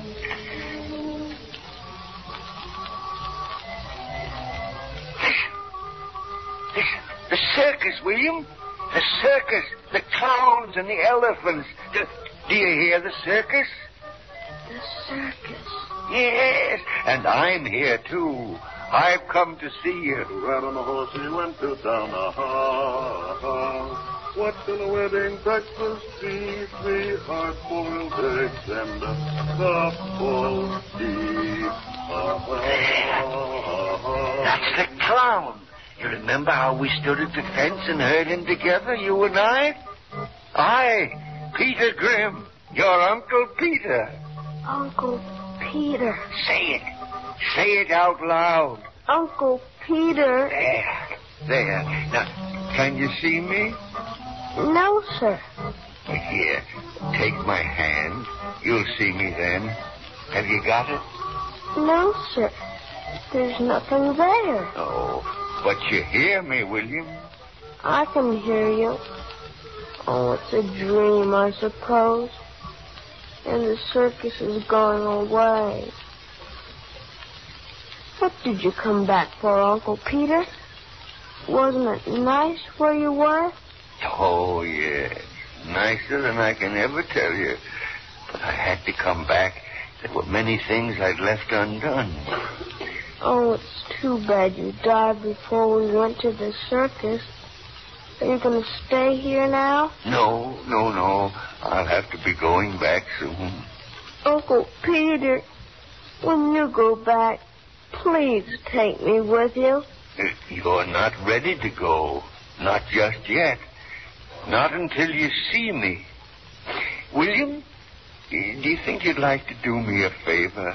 Speaker 5: Listen. Listen. The circus, William. The circus. The clowns and the elephants. Do, do you hear the circus?
Speaker 8: The circus.
Speaker 5: Yes. And I'm here, too. I've come to see you.
Speaker 7: Right on the horse he went to town. Aha, aha. What will a wedding breakfast be? Three hard-boiled eggs and a soft-boiled tea. Aha, aha.
Speaker 5: That's the clown. You remember how we stood at the fence and heard him together, you and I? I, Peter Grimm, your Uncle Peter.
Speaker 8: Uncle Peter.
Speaker 5: Say it. Say it out loud.
Speaker 8: Uncle Peter.
Speaker 5: There. There. Now, can you see me?
Speaker 8: No, sir.
Speaker 5: Here, take my hand. You'll see me then. Have you got it?
Speaker 8: No, sir. There's nothing there.
Speaker 5: Oh, but you hear me, William?
Speaker 8: I can hear you. Oh, it's a dream, I suppose. And the circus is going away. What did you come back for, Uncle Peter? Wasn't it nice where you were?
Speaker 5: Oh, yes. Nicer than I can ever tell you. But I had to come back. There were many things I'd left undone.
Speaker 8: Oh, it's too bad you died before we went to the circus. Are you going to stay here now?
Speaker 5: No, no, no. I'll have to be going back soon.
Speaker 8: Uncle Peter, when you go back, please take me with you.
Speaker 5: You're not ready to go. Not just yet. Not until you see me. William, do you think you'd like to do me a favor?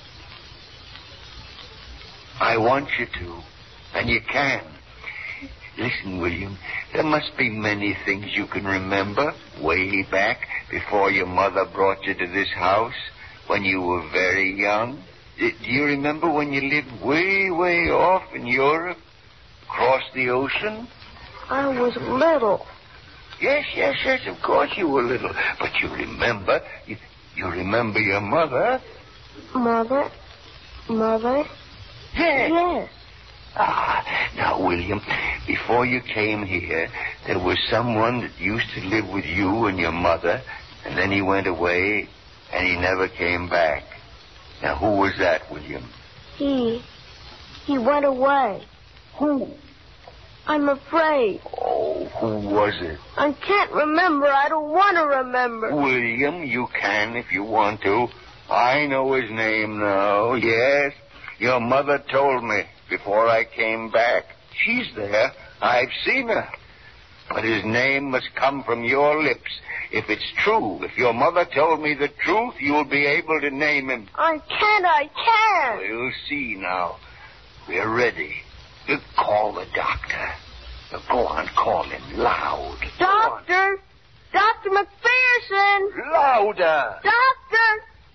Speaker 5: I want you to, and you can. Listen, William, there must be many things you can remember way back before your mother brought you to this house when you were very young. Do you remember when you lived way, way off in Europe? Across the ocean?
Speaker 8: I was little.
Speaker 5: Yes, yes, yes, of course you were little. But you remember. You, you remember your mother?
Speaker 8: Mother? Mother?
Speaker 5: Yes.
Speaker 8: Yes.
Speaker 5: Ah, now, William, before you came here, there was someone that used to live with you and your mother, and then he went away, and he never came back. Now, who was that, William?
Speaker 8: He... He went away.
Speaker 5: Who?
Speaker 8: I'm afraid.
Speaker 5: Oh, who was it?
Speaker 8: I can't remember. I don't want to remember.
Speaker 5: William, you can if you want to. I know his name now. Yes, your mother told me before I came back. She's there. I've seen her. But his name must come from your lips. If it's true, if your mother told me the truth, you'll be able to name him.
Speaker 8: I can't. I can't.
Speaker 5: We'll see now. We're ready. You call the doctor. Now go on, call him loud.
Speaker 8: Doctor! Doctor McPherson!
Speaker 5: Louder!
Speaker 8: Doctor!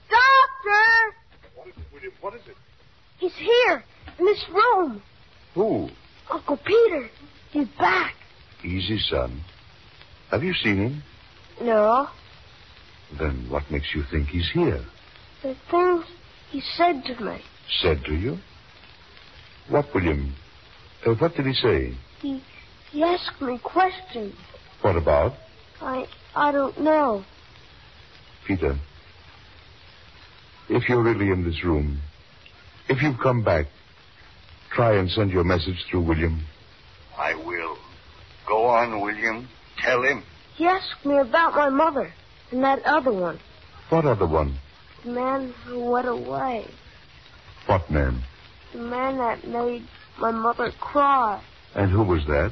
Speaker 8: Doctor!
Speaker 4: What is it, William? What is it?
Speaker 8: He's here, in this room.
Speaker 4: Who?
Speaker 8: Uncle Peter. He's back.
Speaker 4: Easy, son. Have you seen him?
Speaker 8: No.
Speaker 4: Then what makes you think he's here?
Speaker 8: The things he said to me.
Speaker 4: Said to you? What, William? Uh, what did he say?
Speaker 8: He he asked me questions.
Speaker 4: What about?
Speaker 8: I I don't know.
Speaker 4: Peter, if you're really in this room, if you've come back, try and send your message through William.
Speaker 5: I will. Go on, William. Tell him.
Speaker 8: He asked me about my mother and that other one.
Speaker 4: What other one?
Speaker 8: The man who went away.
Speaker 4: What man?
Speaker 8: The man that made my mother cry.
Speaker 4: And who was that?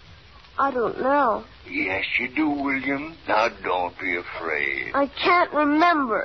Speaker 8: I don't know.
Speaker 5: Yes, you do, William. Now, don't be afraid.
Speaker 8: I can't remember.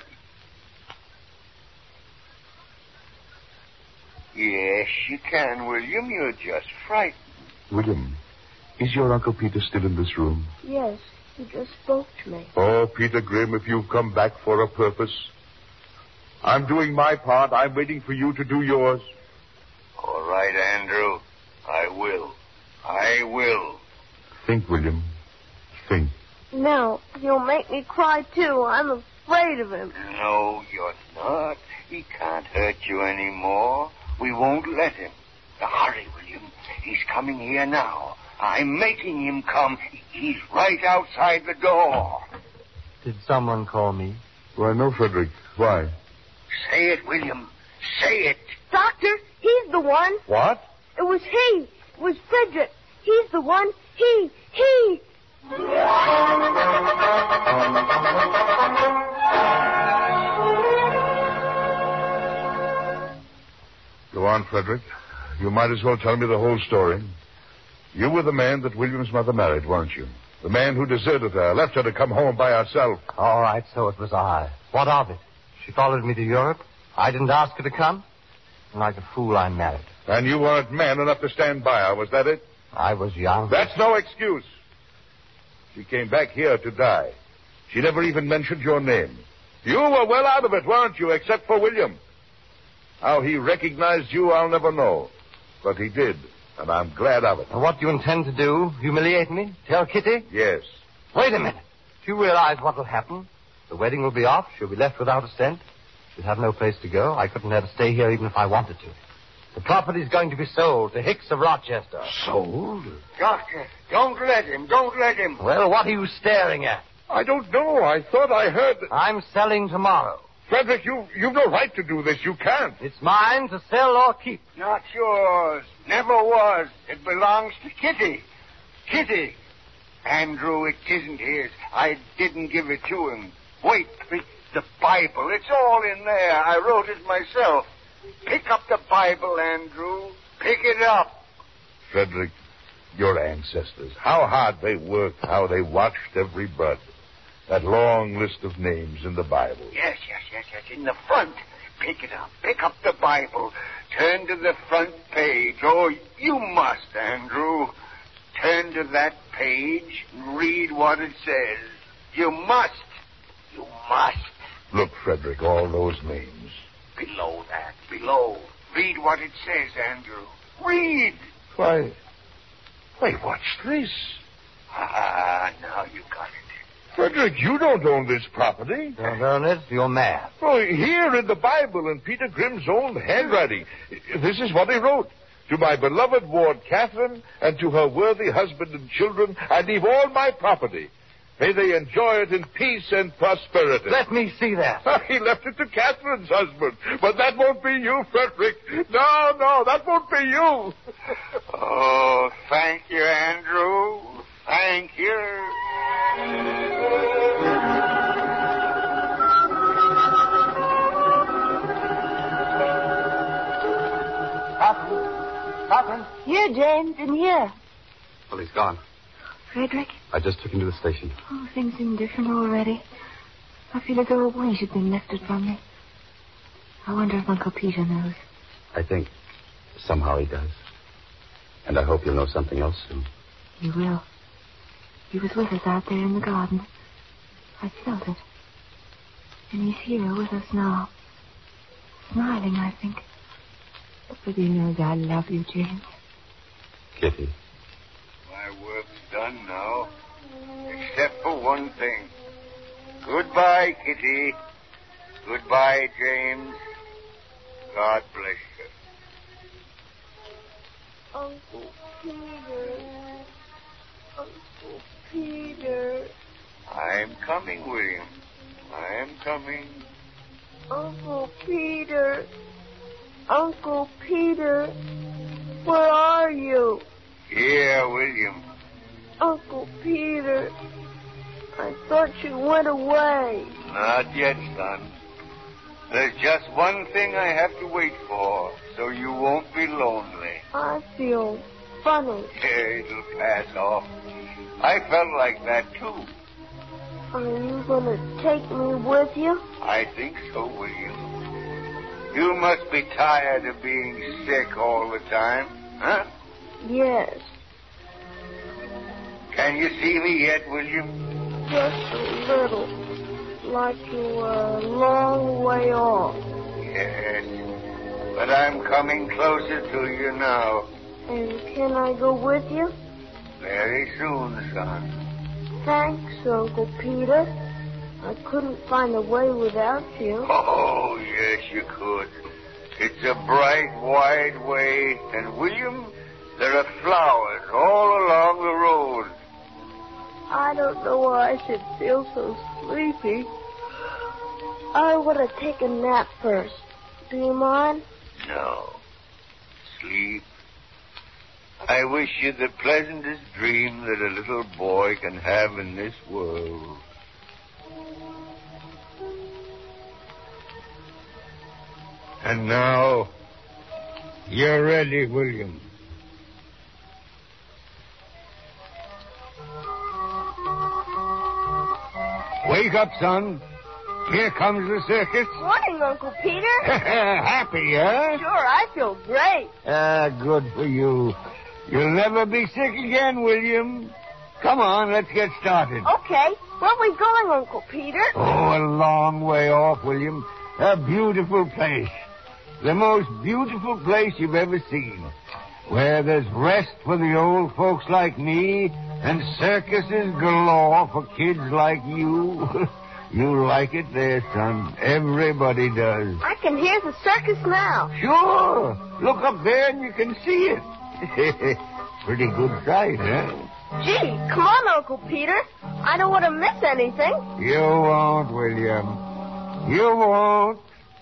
Speaker 5: Yes, you can, William. You're just frightened.
Speaker 4: William, is your Uncle Peter still in this room?
Speaker 8: Yes, he just spoke to me.
Speaker 4: Oh, Peter Grimm, if you've come back for a purpose, I'm doing my part. I'm waiting for you to do yours.
Speaker 5: All right, Andrew. I will. I will.
Speaker 4: Think, William. Think.
Speaker 8: No, he'll make me cry, too. I'm afraid of him.
Speaker 5: No, you're not. He can't hurt you anymore. We won't let him. Now, hurry, William. He's coming here now. I'm making him come. He's right outside the door.
Speaker 10: Did someone call me?
Speaker 4: Why, no, Frederick. Why?
Speaker 5: Say it, William. Say it.
Speaker 8: Doctor, he's the one.
Speaker 4: What?
Speaker 8: It was he. It was Frederick. He's the one. He. He.
Speaker 4: Go on, Frederick. You might as well tell me the whole story. You were the man that William's mother married, weren't you? The man who deserted her, left her to come home by herself.
Speaker 10: All right, so it was I. What of it? She followed me to Europe. I didn't ask her to come. And like a fool, I married.
Speaker 4: And you weren't man enough to stand by her, was that it?
Speaker 10: I was young.
Speaker 4: That's no excuse. She came back here to die. She never even mentioned your name. You were well out of it, weren't you, except for William? How he recognized you, I'll never know. But he did, and I'm glad of it.
Speaker 10: And what do you intend to do? Humiliate me? Tell Kitty?
Speaker 4: Yes.
Speaker 10: Wait a minute. Do you realize what will happen? The wedding will be off. She'll be left without a cent. She'll have no place to go. I couldn't let her stay here even if I wanted to. The property's going to be sold to Hicks of Rochester.
Speaker 4: Sold?
Speaker 5: Doctor, don't let him. Don't let him.
Speaker 10: Well, what are you staring at?
Speaker 4: I don't know. I thought I heard that...
Speaker 10: I'm selling tomorrow.
Speaker 4: Frederick, you, you've no right to do this. You can't.
Speaker 10: It's mine to sell or keep.
Speaker 5: Not yours. Never was. It belongs to Kitty. Kitty. Andrew, it isn't his. I didn't give it to him. Wait, the Bible. It's all in there. I wrote it myself. Pick up the Bible, Andrew. Pick it up.
Speaker 4: Frederick, your ancestors, how hard they worked, how they watched every bud. That long list of names in the Bible.
Speaker 5: Yes, yes, yes, yes. In the front. Pick it up. Pick up the Bible. Turn to the front page. Oh, you must, Andrew. turn to that page and read what it says. You must. You must.
Speaker 12: Look, Frederick, all those names.
Speaker 5: Below that, below. Read what it says, Andrew. Read.
Speaker 12: Why, why, what's this?
Speaker 5: Ah, now you got it.
Speaker 12: Frederick, you don't own this property.
Speaker 10: Don't own it? You're mad.
Speaker 12: Oh, here in the Bible, in Peter Grimm's own handwriting, this is what he wrote. To my beloved ward Catherine and to her worthy husband and children, I leave all my property. May they enjoy it in peace and prosperity.
Speaker 10: Let me see that.
Speaker 12: He left it to Catherine's husband. But that won't be you, Frederick. No, no, that won't be you.
Speaker 5: Oh, thank you, Andrew. Thank you.
Speaker 3: Catherine. Catherine.
Speaker 6: Here, James, in here.
Speaker 9: Well, he's gone.
Speaker 6: Frederick?
Speaker 9: I just took him to the station.
Speaker 6: Oh, things seem different already. I feel as though a weight had been lifted from me. I wonder if Uncle Peter knows.
Speaker 9: I think somehow he does. And I hope he'll know something else soon.
Speaker 6: He will. He was with us out there in the garden. I felt it. And he's here with us now. Smiling, I think. But he knows I love you, James.
Speaker 9: Kitty.
Speaker 5: My work's done now. Except for one thing. Goodbye, Kitty. Goodbye, James. God bless you.
Speaker 8: Uncle Peter. Uncle Peter.
Speaker 5: I'm coming, William. I'm coming.
Speaker 8: Uncle Peter. Uncle Peter. Where are you?
Speaker 5: Here, William.
Speaker 8: Uncle Peter. I thought you went away.
Speaker 5: Not yet, son. There's just one thing I have to wait for, so you won't be lonely.
Speaker 8: I feel funny.
Speaker 5: It'll pass off. I felt like that, too.
Speaker 8: Are you going to take me with you?
Speaker 5: I think so, William. You must be tired of being sick all the time, huh?
Speaker 8: Yes.
Speaker 5: Can you see me yet, William?
Speaker 8: Just a little. Like you were a long way off.
Speaker 5: Yes. But I'm coming closer to you now.
Speaker 8: And can I go with you?
Speaker 5: Very soon, son.
Speaker 8: Thanks, Uncle Peter. I couldn't find a way without you.
Speaker 5: Oh, yes, you could. It's a bright, wide way. And, William, there are flowers all along the road.
Speaker 8: I don't know why I should feel so sleepy. I want to take a nap first. Do you mind?
Speaker 5: No. Sleep. I wish you the pleasantest dream that a little boy can have in this world. And now, you're ready, William. Wake up, son. Here comes the circus.
Speaker 8: Morning, Uncle Peter.
Speaker 5: Happy, huh?
Speaker 8: Sure, I feel great.
Speaker 5: Ah, good for you. You'll never be sick again, William. Come on, let's get started.
Speaker 8: Okay. Where are we going, Uncle Peter?
Speaker 5: Oh, a long way off, William. A beautiful place. The most beautiful place you've ever seen. Where there's rest for the old folks like me and circuses galore for kids like you. You like it there, son. Everybody does.
Speaker 8: I can hear the circus now.
Speaker 5: Sure. Look up there and you can see it. Pretty good sight, huh?
Speaker 8: Gee, come on, Uncle Peter. I don't want to miss anything.
Speaker 5: You won't, William. You won't.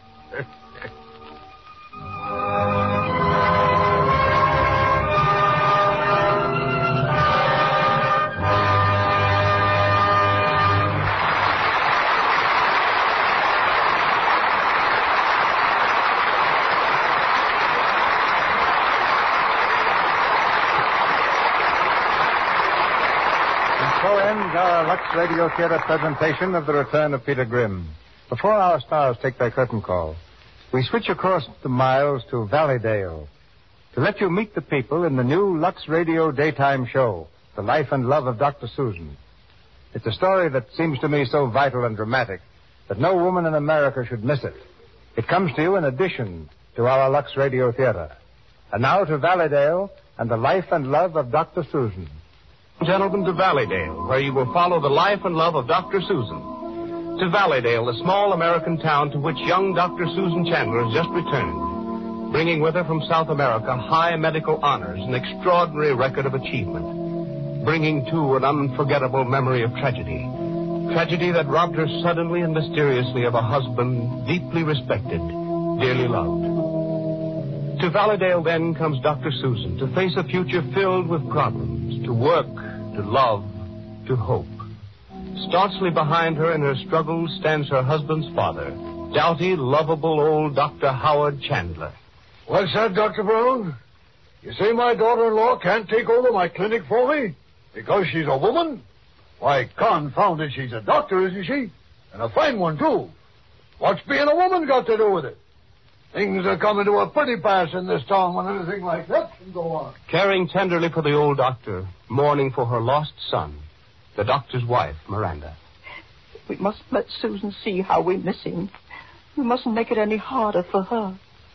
Speaker 3: So ends our Lux Radio Theater presentation of The Return of Peter Grimm. Before our stars take their curtain call, we switch across the miles to Valleydale to let you meet the people in the new Lux Radio daytime show, The Life and Love of Doctor Susan. It's a story that seems to me so vital and dramatic that no woman in America should miss it. It comes to you in addition to our Lux Radio Theater. And now to Valleydale and the Life and Love of Doctor Susan.
Speaker 13: Gentlemen, to Valleydale, where you will follow the life and love of Doctor Susan. To Valleydale, the small American town to which young Doctor Susan Chandler has just returned, bringing with her from South America high medical honors, an extraordinary record of achievement, bringing, too, an unforgettable memory of tragedy. Tragedy that robbed her suddenly and mysteriously of a husband deeply respected, dearly loved. To Valleydale, then, comes Doctor Susan to face a future filled with problems, to work, to love, to hope. Staunchly behind her in her struggles stands her husband's father, doughty, lovable old Doctor Howard Chandler.
Speaker 14: What's that, Doctor Brown? You say my daughter-in-law can't take over my clinic for me? Because she's a woman? Why, confound it, she's a doctor, isn't she? And a fine one, too. What's being a woman got to do with it? Things are coming to a pretty pass in this town when anything like that can go on.
Speaker 13: Caring tenderly for the old doctor, mourning for her lost son, the doctor's wife, Miranda.
Speaker 11: We must let Susan see how we miss him. We mustn't make it any harder for her.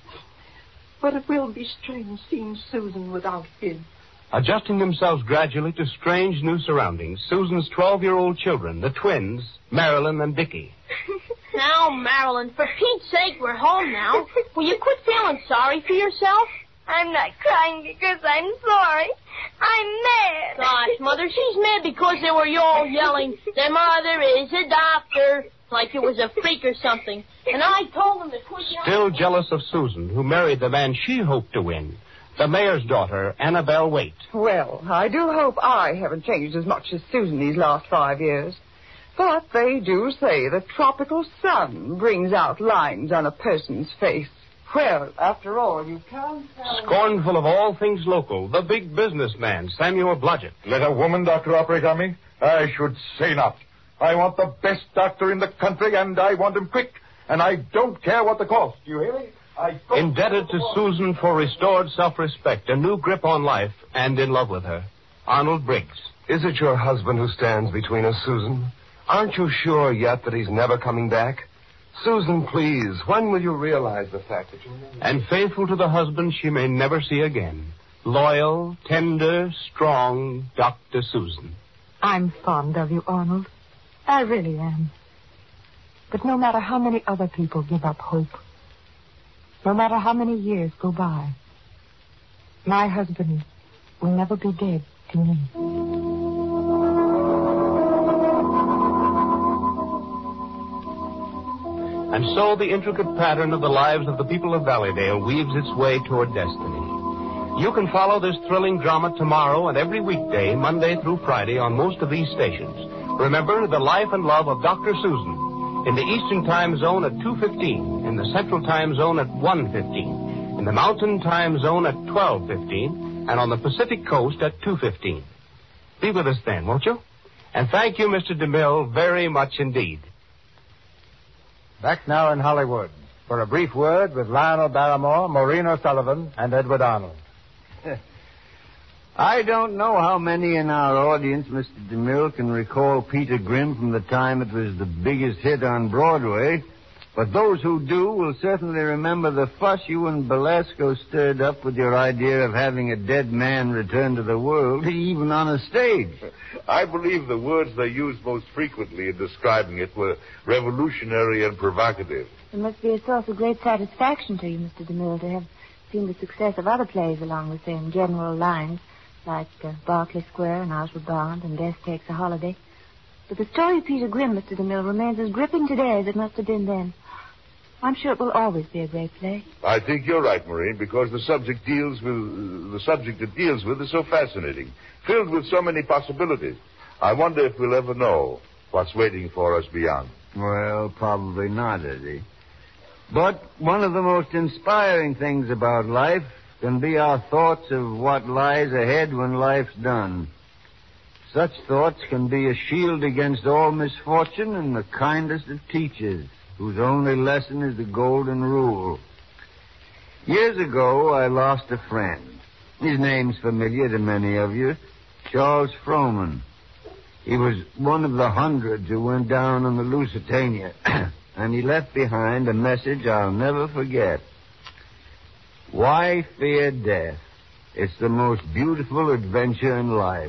Speaker 11: But it will be strange seeing Susan without him.
Speaker 13: Adjusting themselves gradually to strange new surroundings, Susan's twelve-year-old children, the twins, Marilyn and Dickie.
Speaker 15: Now, Marilyn, for Pete's sake, we're home now. Will you quit feeling sorry for yourself?
Speaker 8: I'm not crying because I'm sorry. I'm mad.
Speaker 15: Gosh, Mother, she's mad because they were all yelling, their mother is a doctor, like it was a freak or something. And I told them to quit yelling.
Speaker 13: Still jealous of Susan, who married the man she hoped to win, the mayor's daughter, Annabelle Waite.
Speaker 11: Well, I do hope I haven't changed as much as Susan these last five years. But they do say the tropical sun brings out lines on a person's face. Well, after all, you can't tell...
Speaker 13: Scornful of all things local, the big businessman, Samuel Blodgett.
Speaker 12: Let a woman doctor operate on me? I should say not. I want the best doctor in the country, and I want him quick. And I don't care what the cost. You hear me? I don't
Speaker 13: Indebted to Susan for restored self-respect, a new grip on life, and in love with her, Arnold Briggs.
Speaker 16: Is it your husband who stands between us, Susan? Aren't you sure yet that he's never coming back? Susan, please, when will you realize the fact that you're...
Speaker 13: And faithful to the husband she may never see again. Loyal, tender, strong Doctor Susan.
Speaker 6: I'm fond of you, Arnold. I really am. But no matter how many other people give up hope, no matter how many years go by, my husband will never be dead to me.
Speaker 13: And so the intricate pattern of the lives of the people of Valleydale weaves its way toward destiny. You can follow this thrilling drama tomorrow and every weekday, Monday through Friday, on most of these stations. Remember, the life and love of Doctor Susan. In the Eastern Time Zone at two fifteen, in the Central Time Zone at one fifteen, in the Mountain Time Zone at twelve fifteen, and on the Pacific Coast at two fifteen. Be with us then, won't you? And thank you, Mister DeMille, very much indeed.
Speaker 3: Back now in Hollywood for a brief word with Lionel Barrymore, Maureen O'Sullivan, and Edward Arnold.
Speaker 5: I don't know how many in our audience, Mister DeMille, can recall Peter Grimm from the time it was the biggest hit on Broadway, but those who do will certainly remember the fuss you and Belasco stirred up with your idea of having a dead man return to the world, even on a stage.
Speaker 12: I believe the words they used most frequently in describing it were revolutionary and provocative.
Speaker 6: It must be a source of great satisfaction to you, Mister DeMille, to have seen the success of other plays along the same general lines, like uh, Berkeley Square and Oswald Bond and Death Takes a Holiday. But the story of Peter Grimm, Mister DeMille, remains as gripping today as it must have been then. I'm sure it will always be a great play.
Speaker 12: I think you're right, Maureen, because the subject deals with uh, the subject it deals with is so fascinating, filled with so many possibilities. I wonder if we'll ever know what's waiting for us beyond.
Speaker 5: Well, probably not, Eddie. But one of the most inspiring things about life can be our thoughts of what lies ahead when life's done. Such thoughts can be a shield against all misfortune and the kindest of teachers, whose only lesson is the golden rule. Years ago, I lost a friend. His name's familiar to many of you. Charles Frohman. He was one of the hundreds who went down on the Lusitania, and he left behind a message I'll never forget. Why fear death? It's the most beautiful adventure in life.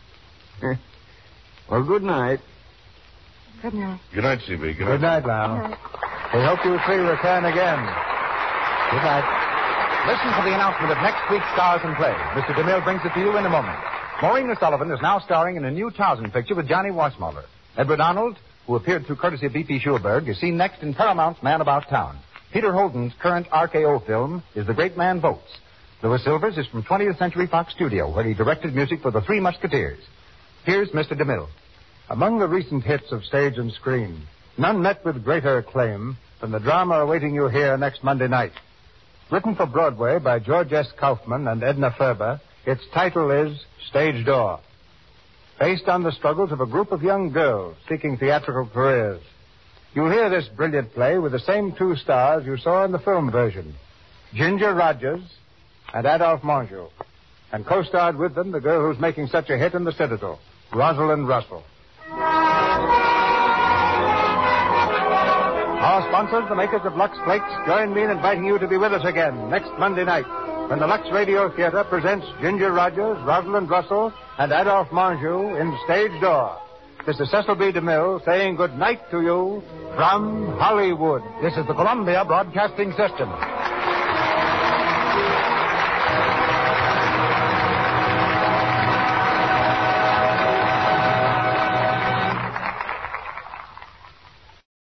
Speaker 5: Well, good night.
Speaker 6: Good night.
Speaker 12: Good night, C B. Good night.
Speaker 3: Good night, Lionel. We hope you three return again. Good night.
Speaker 2: Listen for the announcement of next week's Stars and Play. Mister DeMille brings it to you in a moment. Maureen O'Sullivan is now starring in a new Tarzan picture with Johnny Weissmuller. Edward Arnold, who appeared through courtesy of B P Schulberg, is seen next in Paramount's Man About Town. Peter Holden's current R K O film is The Great Man Votes. Louis Silvers is from twentieth Century Fox Studio, where he directed music for The Three Musketeers. Here's Mister DeMille.
Speaker 3: Among the recent hits of stage and screen, none met with greater acclaim than the drama awaiting you here next Monday night. Written for Broadway by George S. Kaufman and Edna Ferber, its title is Stage Door. Based on the struggles of a group of young girls seeking theatrical careers. You'll hear this brilliant play with the same two stars you saw in the film version, Ginger Rogers and Adolphe Menjou, and co-starred with them the girl who's making such a hit in the Citadel, Rosalind Russell. Our sponsors, the makers of Lux Flakes, join me in inviting you to be with us again next Monday night when the Lux Radio Theater presents Ginger Rogers, Rosalind Russell, and Adolphe Menjou in Stage Door. This is Cecil B. DeMille saying good night to you from Hollywood.
Speaker 2: This is the Columbia Broadcasting System.